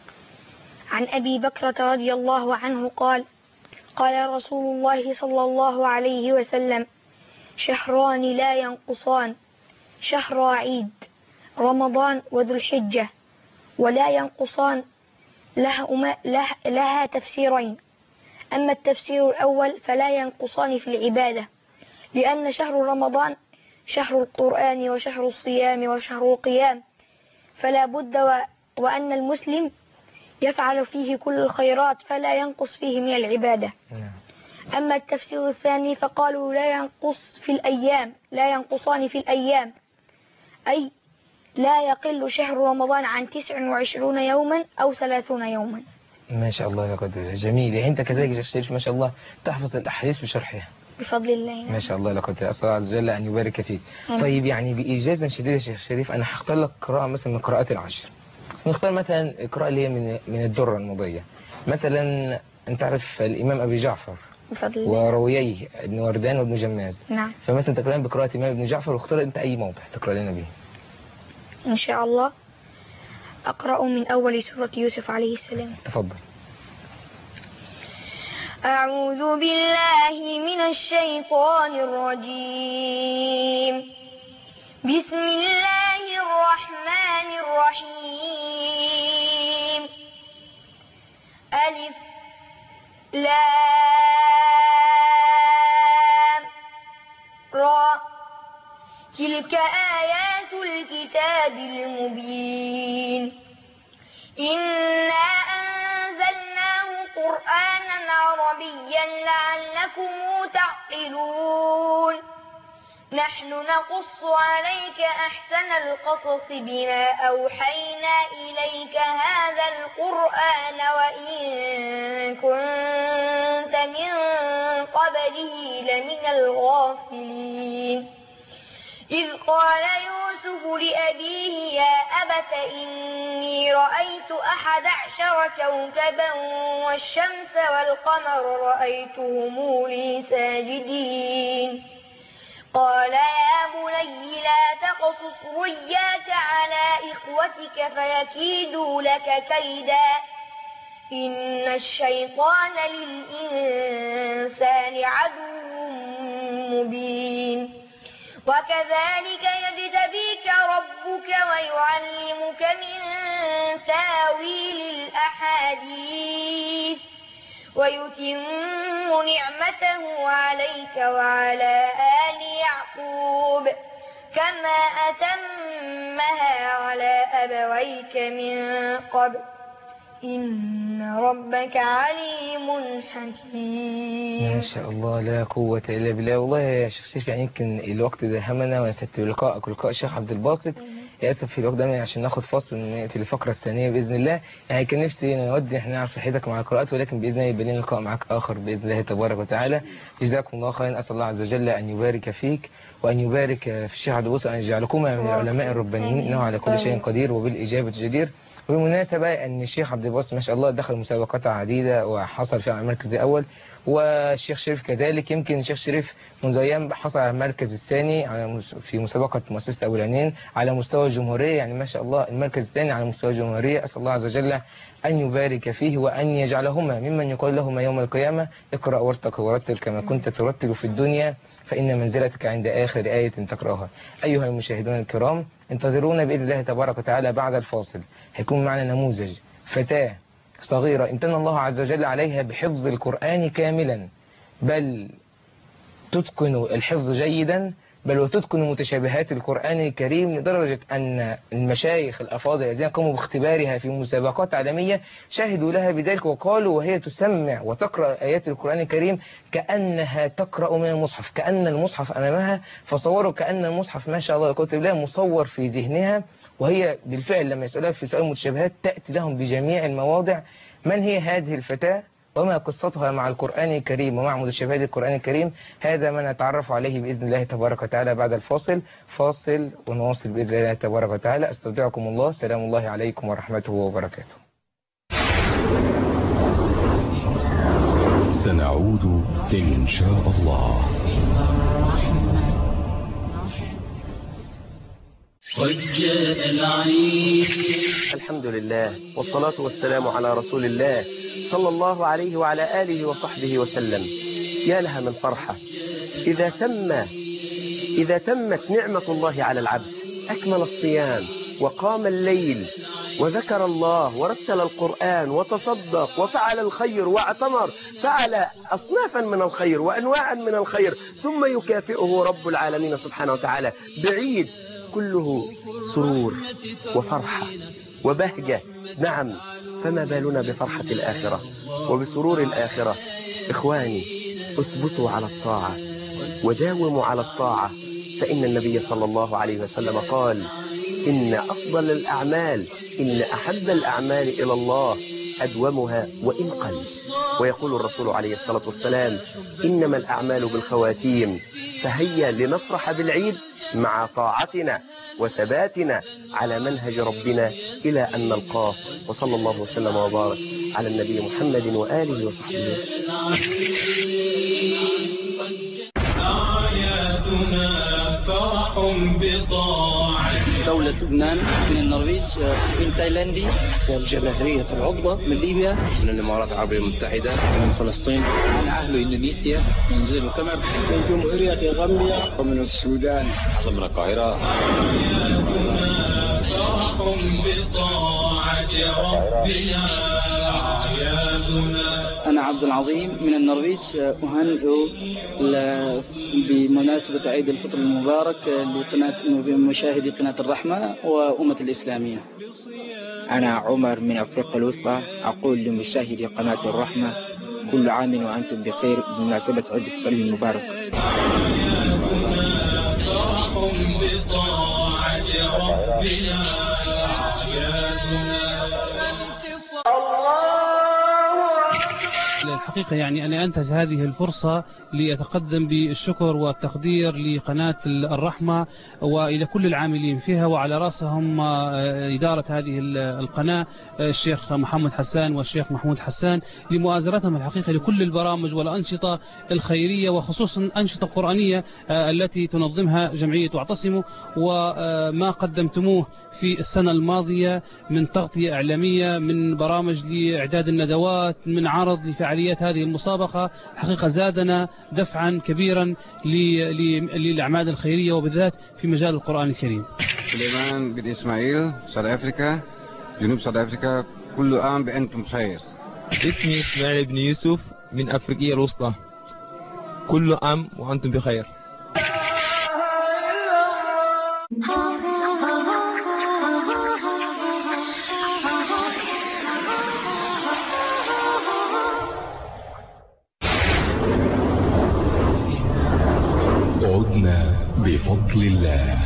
عن أبي بكرة رضي الله عنه قال قال رسول الله صلى الله عليه وسلم شهران لا ينقصان شهر عيد رمضان وذو الحجة ولا ينقصان لها, لها تفسيرين. أما التفسير الأول فلا ينقصان في العبادة لأن شهر رمضان شهر القرآن وشهر الصيام وشهر القيام فلا بد و... وأن المسلم يفعل فيه كل الخيرات فلا ينقص فيه من العبادة. أما التفسير الثاني فقالوا لا ينقص في الأيام لا ينقصان في الأيام أي لا يقل شهر رمضان عن تسع وعشرون يوما أو ثلاثون يوما. ما شاء الله لقد جميل. يعني أنت كذلك يا شريف ما شاء الله تحفظ الأحاديث بشرحها بفضل الله. ما شاء الله لقد أسأل الله عز وجل أن يبارك فيك. أمين. طيب يعني بإيجاز شديد يا شيخ شريف أنا هختار لك قراءة مثلا من قراءات العشر. نختار مثلا القراءة اللي هي من من الدرة المضية. مثلا أنت تعرف الإمام أبي جعفر بفضل الله وروييه ابن وردان وابن جماز. نعم. فمثلا تقرأ بقراءة الإمام ابن جعفر واختار أنت أي موضع تقرأ لنا به. إن شاء الله أقرأ من أول سورة يوسف عليه السلام. تفضل. أعوذ بالله من الشيطان الرجيم. بسم الله الرحمن الرحيم. ألف لام را تلك آيات الكتاب المبين. إنا أنزلناه قرآنا عربيا لعلكم تعقلون. نحن نقص عليك أحسن القصص بما أوحينا إليك هذا القرآن وإن كنت من قبله لمن الغافلين. إذ قال يوسف لأبيه يا أبت إني رأيت أحد عشر كوكبا والشمس والقمر رأيتهم لي ساجدين. قال يا بني لا تقصص رؤياك على إخوتك فيكيدوا لك كيدا إن الشيطان للإنسان عدو مبين. وكذلك يجتبيك ربك ويعلمك من تاويل الأحاديث ويتم نعمته عليك وعلى آل يعقوب كما أتمها على أبويك من قبل إن ربك عليم حكيم. ما شاء الله، لا قوة إلا بالله. والله يا شيخ سيف يعني يمكن الوقت ده همنا ونستكتب لقائك ولقاء الشيخ عبد الباسط. للأسف في الوقت ده عشان ناخد فاصل ونأتي للفقرة الثانية بإذن الله. يعني كان نفسي نودي احنا نعرف صحتك مع القراءات، ولكن بإذن الله يبقى لنا لقاء معك آخر بإذن الله تبارك وتعالى. جزاكم الله خيرا. أسأل الله عز وجل أن يبارك فيك وأن يبارك في الشيخ عبد الباسط وأن يجعلكما من العلماء الربانيين، إنه على كل شيء قدير وبالإجابة جدير. بالمناسبة أن الشيخ عبد الباسط ما شاء الله دخل مسابقات عديدة وحصل فيها على المركز الأول، والشيخ شريف كذلك. يمكن الشيخ شريف منذ أيام حصل على المركز الثاني على في مسابقة مؤسسة أبو العينين على مستوى الجمهورية. يعني ما شاء الله المركز الثاني على مستوى الجمهورية. أسأل الله عز وجل أن يبارك فيه وأن يجعلهما ممن يقول لهما يوم القيامة اقرأ وارتق ورتل كما كنت ترتل في الدنيا فإن منزلتك عند آخر آية تقرأها. أيها المشاهدون الكرام، انتظرونا بإذن الله تبارك وتعالى بعد الفاصل. هيكون معنا نموذج فتاة صغيرة امتن الله عز وجل عليها بحفظ القرآن كاملا، بل تتقن الحفظ جيدا، بل وتتقن متشابهات القرآن الكريم لدرجة أن المشايخ الأفاضل الذين قاموا باختبارها في مسابقات عالمية شاهدوا لها بذلك وقالوا وهي تسمع وتقرأ آيات القرآن الكريم كأنها تقرأ من المصحف، كأن المصحف أمامها، فصوروا كأن المصحف ما شاء الله يقول بالله مصور في ذهنها، وهي بالفعل لما يسألها في سؤال المتشابهات تأتي لهم بجميع المواضع. من هي هذه الفتاة وما قصتها مع القرآن الكريم ومع متشابهات القرآن الكريم؟ هذا ما نتعرف عليه بإذن الله تبارك وتعالى بعد الفاصل. فاصل ونواصل بإذن الله تبارك وتعالى. استودعكم الله، سلام الله عليكم ورحمته وبركاته. سنعود إن شاء الله. قد جاء العيد. الحمد لله والصلاة والسلام على رسول الله صلى الله عليه وعلى آله وصحبه وسلم. يا لها من فرحة إذا تم إذا تمت نعمة الله على العبد، أكمل الصيام وقام الليل وذكر الله ورتل القرآن وتصدق وفعل الخير واعتمر، فعل أصنافا من الخير وأنواعا من الخير، ثم يكافئه رب العالمين سبحانه وتعالى بعيد كله سرور وفرحة وبهجة. نعم، فما بالنا بفرحة الآخرة وبسرور الآخرة؟ إخواني، اثبتوا على الطاعة وداوموا على الطاعة، فإن النبي صلى الله عليه وسلم قال إن أفضل الأعمال إن أحب الأعمال إلى الله أدومها وإن قل. ويقول الرسول عليه الصلاة والسلام إنما الأعمال بالخواتيم، فهيا لنفرح بالعيد مع طاعتنا وثباتنا على منهج ربنا إلى أن نلقاه. وصلى الله وسلم وبارك على النبي محمد وآله وصحبه وسلم. دولة لبنان من النرويج، من تايلاندي والجماهيرية العضوة من ليبيا، من الإمارات العربية المتحدة، من فلسطين، من أهل إندونيسيا، من جزر القمر، من جمهورية غامبيا، ومن السودان، من القاهرة. فرح بطاعة ربنا أعيادنا. أنا عبد العظيم من النرويج، أهنئ بمناسبة عيد الفطر المبارك لقناة بمشاهدي قناة الرحمة وأمة الإسلامية. أنا عمر من أفريقيا الوسطى، أقول لمشاهدي قناة الرحمة كل عام وأنتم بخير بمناسبة عيد الفطر المبارك. الحقيقة يعني أنا أنتهز هذه الفرصة لأتقدم بالشكر والتقدير لقناة الرحمة وإلى كل العاملين فيها، وعلى رأسهم إدارة هذه القناة الشيخ محمد حسان والشيخ محمود حسان لمؤازرتهم الحقيقة لكل البرامج والأنشطة الخيرية، وخصوصا الأنشطة القرآنية التي تنظمها جمعية واعتصموا، وما قدمتموه في السنة الماضية من تغطية إعلامية، من برامج لإعداد الندوات، من عرض لفعاليات بداية هذه المسابقة حقيقة زادنا دفعا كبيرا للأعمال الخيرية وبالذات في مجال القرآن الكريم. سليمان بن إسماعيل، ساوث أفريقيا، جنوب ساوث أفريقيا. كل عام بأنتم بخير. اسمي إسماعيل بن يوسف من أفريقيا الوسطى. كل عام وأنتم بخير. عدنا بفضل الله.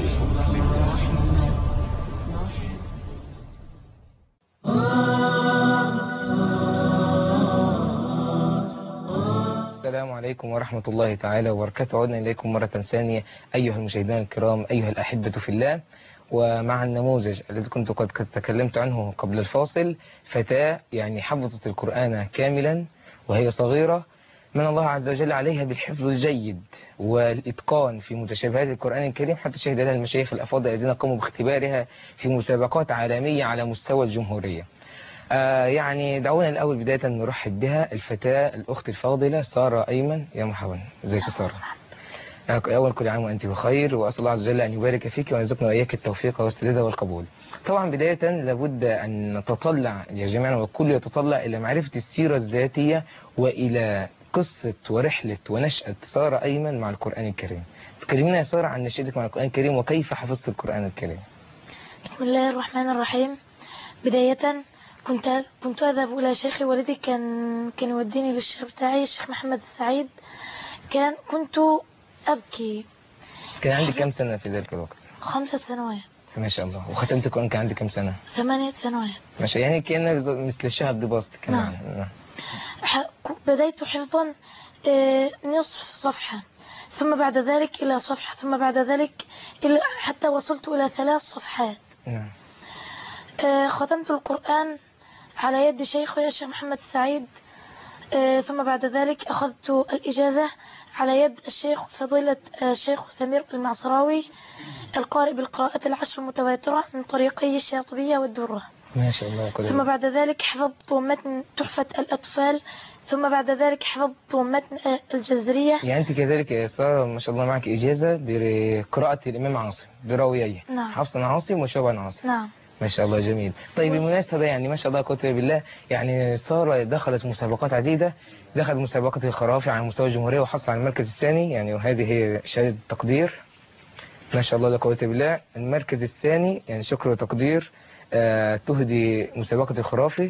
السلام عليكم ورحمة الله تعالى وبركاته. عدنا إليكم مرة ثانية أيها المشاهدين الكرام، أيها الأحبة في الله، ومع النموذج الذي كنت قد تكلمت عنه قبل الفاصل، فتاة يعني حفظت القرآن كاملا وهي صغيرة، من الله عز وجل عليها بالحفظ الجيد والإتقان في متشابهات القرآن الكريم، حتى شهد لها المشايخ الأفاضل الذين قاموا باختبارها في مسابقات عالمية على مستوى الجمهورية. آه يعني دعونا الأول بداية نرحب بها الفتاة الأخت الفاضلة سارة أيمن. يا مرحبا، ازيك يا سارة؟ أول كل عام وأنت بخير، وأسأل الله عز وجل أن يبارك فيك ويرزقنا وإياك التوفيق والسداد والقبول. طبعا بداية لابد أن نتطلع يا جماعة والكل يتطلع إلى معرفة السيرة الذاتية وإلى قصة ورحلة ونشأة سارة أيمن مع القرآن الكريم. تكلمينا يا سارة عن نشأتك مع القرآن الكريم وكيف حفظت القرآن الكريم. بسم الله الرحمن الرحيم. بداية كنت كنت أذهب إلى شيخي، والدي كان كان يوديني للشيخ بتاعي الشيخ محمد السعيد. كان كنت أبكي. كان عندك كم سنة في ذلك الوقت؟ خمسة سنوات. ما شاء الله. وختمت القرآن كان عندك كم سنة؟ ثمانية سنوات. ما شاء الله، يعني كأنه مثل الشهب ببسط كمان. نعم. بدأت حفظا نصف صفحة، ثم بعد ذلك إلى صفحة، ثم بعد ذلك إلى حتى وصلت إلى ثلاث صفحات. نعم. ختمت القرآن على يد شيخي الشيخ محمد السعيد، ثم بعد ذلك أخذت الإجازة على يد الشيخ فضيلة الشيخ سمير المعصراوي القارئ بالقراءة العشر المتواترة من طريقي الشاطبية والدرة. ما شاء الله. ثم بعد ذلك حفظت متن تحفة الأطفال، ثم بعد ذلك حفظت متن الجزرية. يعني أنت كذلك يا سارة ما شاء الله معك إجازة بقراءة الإمام عاصم براوييه. نعم. حفص عن عاصم وشعبة عن عاصم. نعم. ما شاء الله جميل. طيب بالمناسبة يعني ما شاء الله قوة بالله، يعني سارة دخلت مسابقات عديدة، دخلت مسابقة الخرافي على مستوى الجمهورية وحصل على المركز الثاني، يعني وهذه هي شهادة تقدير ما شاء الله لا قوة بالله. المركز الثاني يعني شكر وتقدير آه تهدي مسابقة الخرافي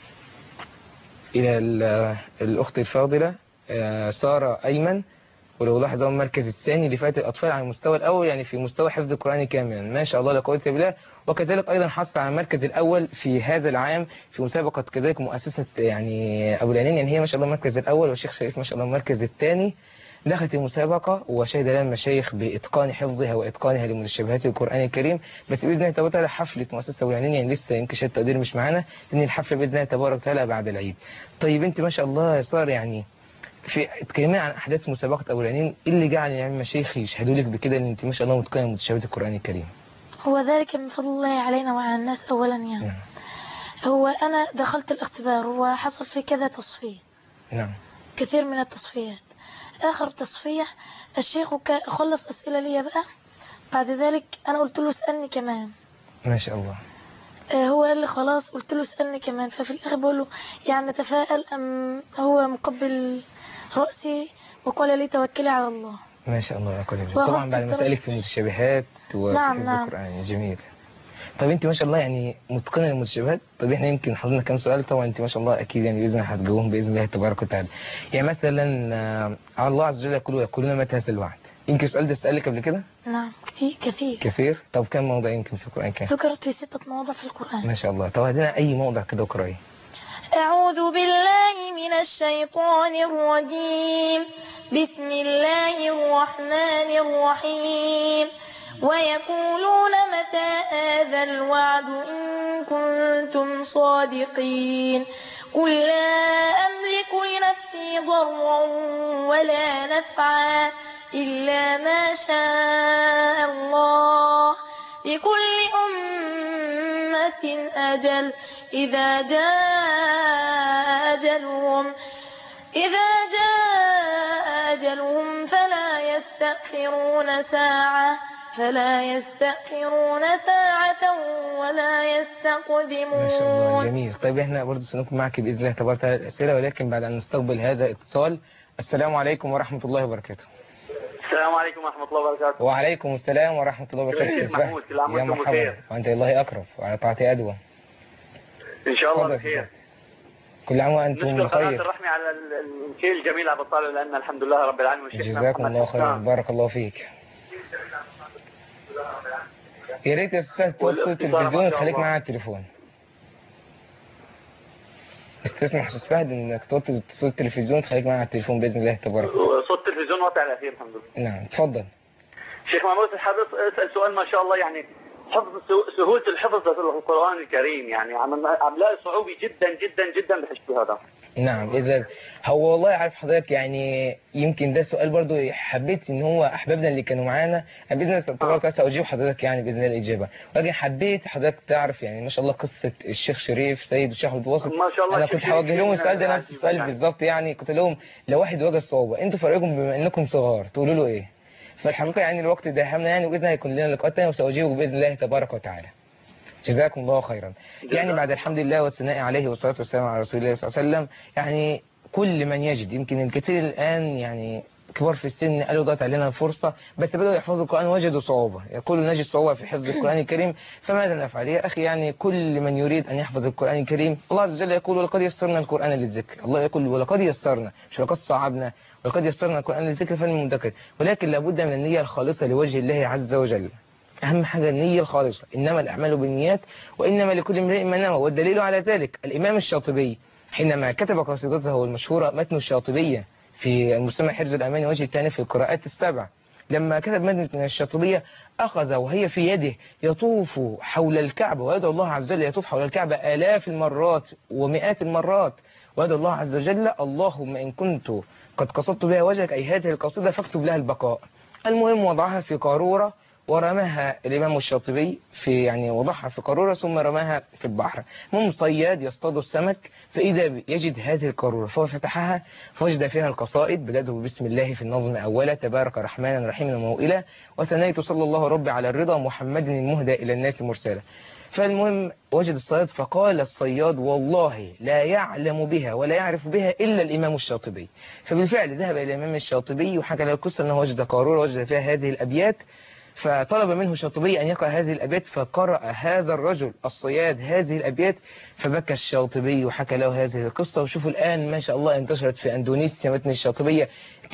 إلى الأخت الفاضلة آه سارة أيمن. ولو لاحظوا المركز الثاني لفئة الأطفال على المستوى الأول، يعني في مستوى حفظ القرآن كاملا ما شاء الله لا قوة بالله. وكذلك أيضا حصل على المركز الأول في هذا العام في مسابقة كذلك مؤسسة يعني أبو العنين، يعني هي ما شاء الله المركز الأول، والشيخ شريف ما شاء الله المركز الثاني. دخلت المسابقة وشهد لنا المشايخ بإتقان حفظها وإتقانها لمتشابهات القرآن الكريم. بس بإذن الله تبارك وتعالى حفلة مؤسسة أبو العنين يعني لسه يمكن شهادة تقدير مش معانا، لأن الحفلة بإذن الله تبارك وتعالى بعد العيد. طيب أنت ما شاء الله صار يعني في تكلمين عن أحداث مسابقة أبو العنين، إيه اللي جعل يعني مشايخ يشهدوا لك بكده إن أنت ما شاء الله متقنة متشابهات القرآن الكريم؟ هو ذلك من فضل الله علينا وعلى الناس أولا يعني. نعم. هو أنا دخلت الاختبار وحصل في كذا تصفية. نعم. كثير من التصفيات. آخر تصفية الشيخ خلص أسئلة لي بقى، بعد ذلك أنا قلت له اسألني كمان. ما شاء الله. هو قال لي خلاص، قلت له اسألني كمان. ففي الآخر بقول له يعني نتفائل أم هو مقبل رأسي وقال لي توكلي على الله. ما شاء الله. طبعا بعد ما سألك في المتشابهات وحفظ القرآن. جميل. طب انت ما شاء الله يعني متقنه المتشابهات. طب احنا يمكن حضرنا كام سؤال، طبعا انت ما شاء الله اكيد يعني باذن الله هتجاوبهم باذن الله تبارك وتعالى. يعني مثلا على الله عز وجل يقول يقولون متى هذا الوعد. يمكن السؤال ده سألك قبل كده؟ نعم كثير كثير كثير. طب كم موضع يمكن في القرآن كان؟ ذكرت في ستة مواضع في القرآن. ما شاء الله. طب هدينا اي موضع كده وقرأي. أعوذ بالله من الشيطان الرجيم. بسم الله الرحمن الرحيم. ويقولون متى هذا الوعد إن كنتم صادقين. قل لا أملك لنفسي ضرا ولا نفعا إلا ما شاء الله. لكل أمة أجل إذا جاء أجلهم إذا جاء أجلهم فلا يستأخرون ساعة فلا يستأخرون ساعة ولا يستقدمون. ما شاء الله جميل. طيب احنا برضه سنكون معك بإذن الله تبارك وتعالى الأسئلة، ولكن بعد أن نستقبل هذا الاتصال. السلام عليكم ورحمة الله وبركاته. السلام عليكم ورحمة الله وبركاته. وعليكم السلام ورحمة الله وبركاته. كيف محمود؟ كل عام وانتم بخير. وأنت الله أكرم وعلى طاعتي أدوى. إن شاء الله بخير. كل عام وأنتم بخير. نشكر قناة الرحمة على الشيء الجميل على بطاله، لأن الحمد لله رب العالمين. جزاكم الله خيرا، بارك الله فيك. يا ريت يا أستاذ توصل التلفزيون وتخليك معايا على التليفون. استسمح يا أستاذ فهد إنك توطي صوت التلفزيون وتخليك معايا على التليفون بإذن الله تبارك. صوت التلفزيون واطي على الأخير الحمد لله. نعم تفضل. شيخ محمود حضرتك أسأل سؤال ما شاء الله، يعني حفظ سهولة الحفظ للقرآن الكريم، يعني عم لاقي صعوبة جدا جدا جدا بحجة هذا. نعم إذا هو والله عارف حضرتك، يعني يمكن ده سؤال برضو حبيت ان هو احبابنا اللي كانوا معانا باذن الله تبارك وتعالى اجيب حضرتك يعني باذن الله الاجابه، ولكن حبيت حضرتك تعرف يعني ما شاء الله قصه الشيخ شريف سيد والشيخ عبد الواصل. ما شاء الله انا كنت هوجه لهم السؤال ده نفس السؤال بالظبط، يعني كنت لهم لو واحد واجه الصعوبه انتوا فريقكم بما انكم صغار تقولوا له ايه؟ فالحقيقه يعني الوقت داهمنا يعني، وباذن الله يكون لنا لقاءات ثانيه وساجيبه باذن الله تبارك وتعالى. جزاكم الله خيرا. يعني بعد الحمد لله والثناء عليه والصلاه والسلام على رسول الله صلى الله عليه وسلم، يعني كل من يجد، يمكن الكثير الآن يعني كبار في السن قالوا ضاعت علينا الفرصة بس بدأوا يحفظوا القرآن وجدوا صعوبة، يقولوا نجد صعوبة في حفظ القرآن الكريم، فماذا نفعل يا أخي؟ يعني كل من يريد أن يحفظ القرآن الكريم الله عز وجل يقول ولقد يسرنا القرآن للذكر، الله يقول ولقد يسرنا مش لقد صعبنا، ولقد يسرنا القرآن للذكر فالمدكر، ولكن لابد من النية الخالصة لوجه الله عز وجل. أهم حاجة النية الخالصة، إنما الأعمال بالنيات وإنما لكل امرئ ما نوى، والدليل على ذلك الإمام الشاطبي حينما كتب قصيدته المشهورة متن الشاطبية في المسمى حرز الأمان وجه الثاني في القراءات السبع، لما كتب متن الشاطبية أخذ وهي في يده يطوف حول الكعبة ويدعو الله عز وجل، يطوف حول الكعبة آلاف المرات ومئات المرات ويدعو الله عز وجل اللهم إن كنت قد قصدت بها وجهك أي هذه القصيدة فاكتب لها البقاء. المهم وضعها في قارورة ورماها الإمام الشاطبي في يعني وضعها في قارورة ثم رماها في البحر. المهم صياد يصطاد السمك فإذا يجد هذه القارورة فهو فتحها فوجد فيها القصائد، بدأته بسم الله في النظم أولا تبارك رحمن رحيم وموئلا وثنيت صلى الله ربي على الرضا محمد المهدى إلى الناس مرسلا. فالمهم وجد الصياد فقال الصياد والله لا يعلم بها ولا يعرف بها إلا الإمام الشاطبي. فبالفعل ذهب إلى الإمام الشاطبي وحكى له القصة أنه وجد قارورة وجد فيها هذه الأبيات، فطلب منه الشاطبي أن يقرأ هذه الأبيات، فقرأ هذا الرجل الصياد هذه الأبيات فبكى الشاطبي وحكى له هذه القصة. وشوفوا الآن ما شاء الله انتشرت في أندونيسيا متن الشاطبية،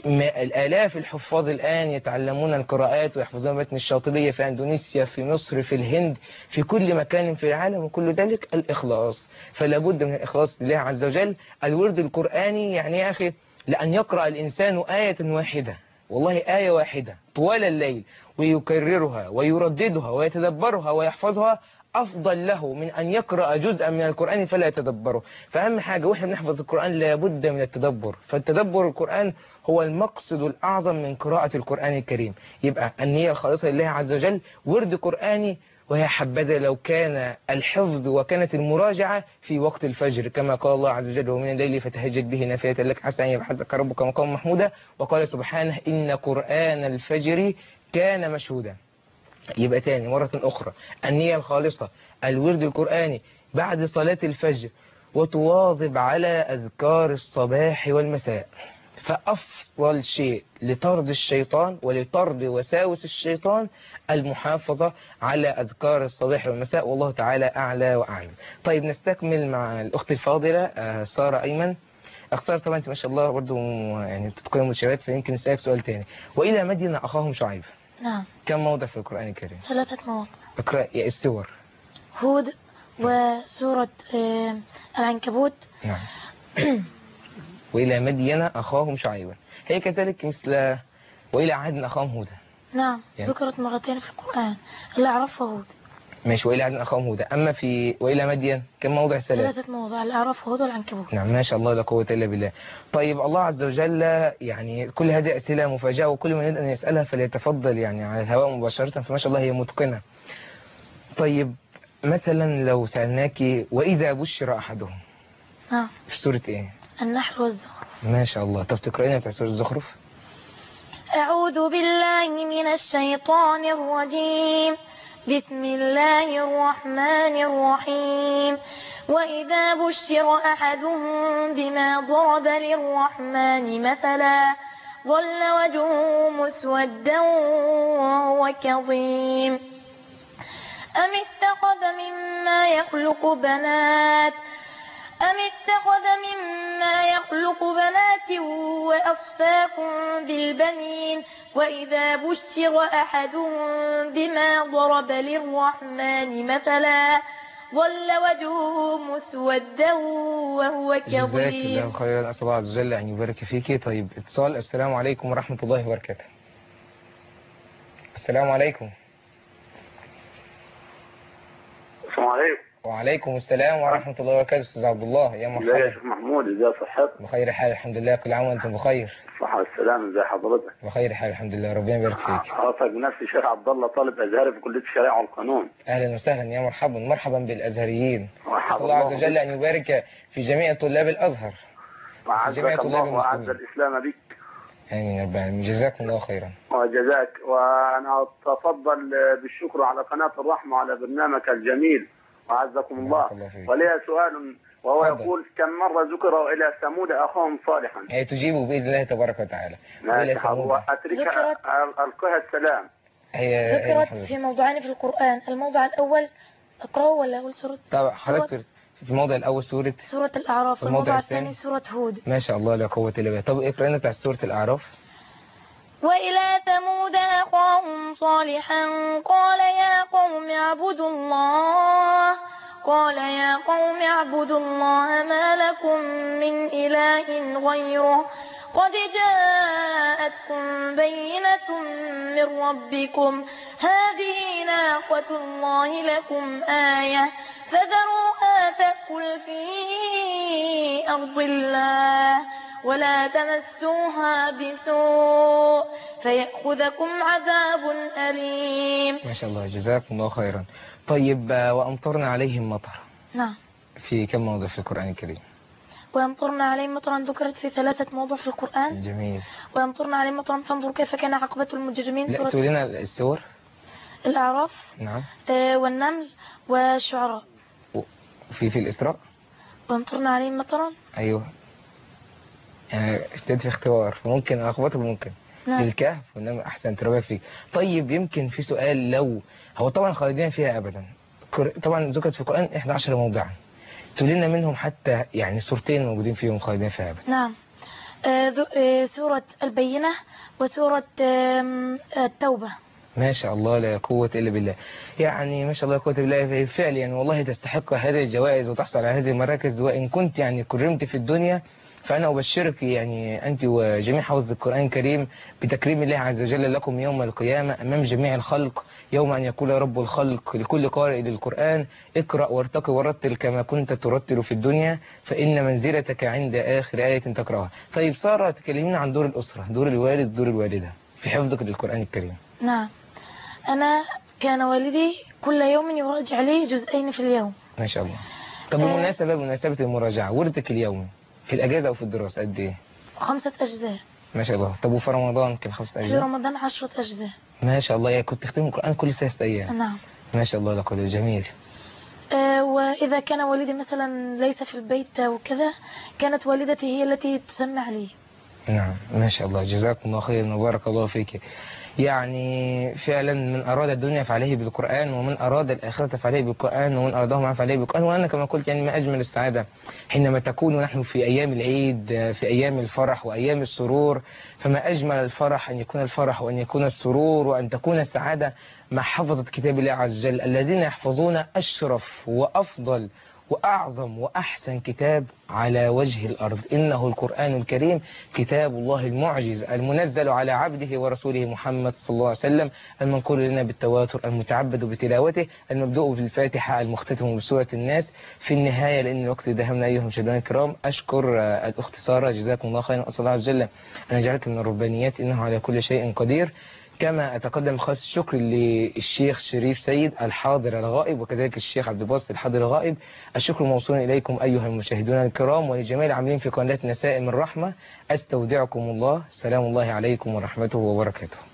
الآلاف الحفاظ الآن يتعلمون القراءات ويحفظون متن الشاطبية في أندونيسيا في مصر في الهند في كل مكان في العالم، وكل ذلك الإخلاص. فلا بد من الإخلاص لله عز وجل. الورد القرآني يعني يا أخي لأن يقرأ الإنسان آية واحدة، والله آية واحدة طوال الليل ويكررها ويرددها ويتدبرها ويحفظها أفضل له من أن يقرأ جزءا من القرآن فلا يتدبره. فأهم حاجة وإحنا بنحفظ القرآن لابد من التدبر، فالتدبر القرآن هو المقصد الأعظم من قراءة القرآن الكريم. يبقى النية الخالصة لله عز وجل، ورد قرآني، وهي حبذا لو كان الحفظ وكانت المراجعة في وقت الفجر كما قال الله عز وجل ومن الليل فتهجد به نافلة لك حتى أن يبعثك ربك مقام محمودا، وقال سبحانه إن قرآن الفجر كان مشهودا. يبقى تاني مرة أخرى النية الخالصة، الورد القرآني بعد صلاة الفجر، وتواظب على أذكار الصباح والمساء. فأفضل شيء لطرد الشيطان ولطرد وساوس الشيطان المحافظة على أذكار الصباح والمساء، والله تعالى أعلى وأعلم. طيب نستكمل مع الأخت الفاضلة سارة أيمن. أختار طبعا أنت ما شاء الله برضو يعني بتتقيم الشباب، فيمكن نسألك سؤال تاني. وإلى مدين أخاهم شعيب نعم كم موضع في القرآن الكريم؟ ثلاثة مواضع. اقرأ يا السور. هود وسورة آه العنكبوت. نعم. وإلى مدين أخاهم شعيبا، هي كذلك مثل وإلى عاد أخاهم هودا. نعم يعني. ذكرت مرتين في القرآن اللي أعرفها هود. ماشي وإلى عاد أخاهم هودا. أما في وإلى مدين كم موضع؟ ثلاثة. ثلاثة مواضع اللي أعرفها هود والعنكبوت. نعم ما شاء الله لا قوة إلا بالله. طيب الله عز وجل يعني كل هذه أسئلة مفاجأة، وكل من يريد أن يسألها فليتفضل يعني على الهواء مباشرة، فما شاء الله هي متقنة. طيب مثلا لو سألناك وإذا بشر أحدهم. نعم. في سورة إيه؟ النحل والزخرف. ما شاء الله. طب تقرأينا بتاع سورة الزخرف؟ أعوذ بالله من الشيطان الرجيم. بسم الله الرحمن الرحيم. وإذا بشر أحدهم بما ضرب للرحمن مثلا ظل وجهه مسودا وهو كظيم. أم اتخذ مما يخلق بنات أم اتخذ مما يخلق بنات وأصفاكم بالبنين. وإذا بشر أحدهم بما ضرب للرحمن مثلا ظل وجهه مسودا وهو كظيم. جزاك الله خيرا، أسأل الله عز وجل أن يبارك فيك. طيب اتصال. السلام عليكم ورحمة الله وبركاته. السلام عليكم. السلام عليكم. وعليكم السلام ورحمة الله وبركاته. أستاذ عبد الله، يا مرحبا. ازيك يا شيخ محمود؟ ازي صحتك؟ بخير حال الحمد لله، كل عام وأنتم بخير. صحة والسلام. ازي حضرتك؟ بخير حال الحمد لله، ربنا يبارك فيك. حضرتك بنفسي شيخ عبد الله، طالب أزهري في كلية الشريعة والقانون. أهلا وسهلا، يا مرحبا مرحبا بالأزهريين. أسأل الله عز وجل أن يبارك في جميع طلاب الأزهر، في جميع طلاب المسلمين، وأعز الإسلام بك. آمين يا رب العالمين. جزاكم الله خيرا. وجزاك. وأنا أتفضل بالشكر على قناة الرحمة وعلى برنامجك الجميل، وعزكم الله. ولي سؤال وهو فضل. يقول كم مرة ذكر إلى ثمود أخاهم صالحا؟ هي تجيبه بإذن الله تبارك وتعالى. ماشي. أترك ألقاها السلام. هي ذكرت في موضوعين في القرآن. الموضع الأول أقرأه ولا أقول سورة؟ طبعا حضرتك في الموضع الأول سورة سورة الأعراف، والموضع الثاني سورة هود. ما شاء الله لا قوة إلا بالله. طب اقرأ لنا بتاع سورة الأعراف. وإلى ثمود أخاهم صالحا قال يا قوم اعبدوا الله قال يا قوم اعبدوا الله ما لكم من إله غيره قد جاءتكم بينة من ربكم هذه ناقة الله لكم آية فذروها تأكل في أرض الله ولا تمسوها بسوء فيأخذكم عذاب أليم. ما شاء الله جزاكم الله خيرا. طيب وأمطرنا عليهم مطر. نعم. في كم موضع في القرآن الكريم؟ ويمطرنا عليهم مطرا ذكرت في ثلاثة مواضع في القرآن. جميل. ويمطرنا عليهم مطرا فانظر كيف كان عاقبة المجرمين. لا تقول لنا السور. الأعراف. نعم. آه والنمل والشعراء. وفي في الإسراء. ويمطرنا عليهم مطرا. أيوه. يعني اشتد في اختبار ممكن عاقبته ممكن. نعم. الكهف والنمل. أحسن تربيه فيك. طيب يمكن في سؤال، لو هو طبعا خالدين فيها أبدا، طبعا ذكرت في القرآن إحدى عشر موضعا، تقول لنا منهم حتى يعني سورتين موجودين فيهم خالدين فيها أبدا. نعم. آه آه سورة البينة وسورة آه التوبة. ما شاء الله لا قوة إلا بالله. يعني ما شاء الله لا قوة إلا بالله. فعلا يعني والله تستحق هذه الجوائز وتحصل على هذه المراكز، وإن كنت يعني كرمت في الدنيا فأنا أبشرك يعني أنت وجميع حوض القرآن الكريم بتكريم الله عز وجل لكم يوم القيامة أمام جميع الخلق، يوم أن يقول رب الخلق لكل قارئ للقرآن اقرأ وارتقي ورتل كما كنت ترتل في الدنيا فإن منزلتك عند آخر آية تقرأها. طيب سارة تكلمين عن دور الأسرة، دور الوالد دور الوالدة في حفظك للقرآن الكريم. نعم. أنا كان والدي كل يوم يراجع لي جزئين في اليوم. ما شاء الله. طب بالمناسبة بمناسبة المراجعة وردك اليومي في الأجازة أو في الدراسة قد إيه؟ خمسة أجزاء. ما شاء الله. طب وفي رمضان كم خمسة أجزاء؟ في رمضان عشرة أجزاء. ما شاء الله. يعني كنت تختم القرآن كل ثلاثة أيام. نعم. ما شاء الله لقد جميل. آه وإذا كان والدي مثلا ليس في البيت وكذا كانت والدتي هي التي تسمع لي. نعم ما شاء الله جزاكم الله خيرا وبارك الله فيك. يعني فعلا من أراد الدنيا فعليه بالقرآن ومن أراد الآخرة فعليه بالقرآن ومن أرادهما فعليه بالقرآن. وأنا كما قلت يعني ما أجمل السعادة حينما تكون نحن في أيام العيد في أيام الفرح وأيام السرور، فما أجمل الفرح أن يكون الفرح وأن يكون السرور وأن تكون السعادة مع حفظة كتاب الله عز وجل الذين يحفظون أشرف وأفضل وأعظم وأحسن كتاب على وجه الأرض، إنه القرآن الكريم كتاب الله المعجز المنزل على عبده ورسوله محمد صلى الله عليه وسلم المنقول لنا بالتواتر المتعبد بتلاوته المبدوء في الفاتحة المختتم بسورة الناس. في النهاية لأن الوقت دهمنا أيها المشاهدين الكرام أشكر الأخت سارة جزاكم الله خيرا، أسأل الله عز وجل أن يجعلك من الربانيات إنه على كل شيء قدير. كما أتقدم بخالص الشكر للشيخ شريف سيد الحاضر الغائب، وكذلك الشيخ عبد الباسط الحاضر الغائب. الشكر موصول إليكم أيها المشاهدون الكرام، ولجميع العاملين في قناة نسائم الرحمة. أستودعكم الله، سلام الله عليكم ورحمته وبركاته.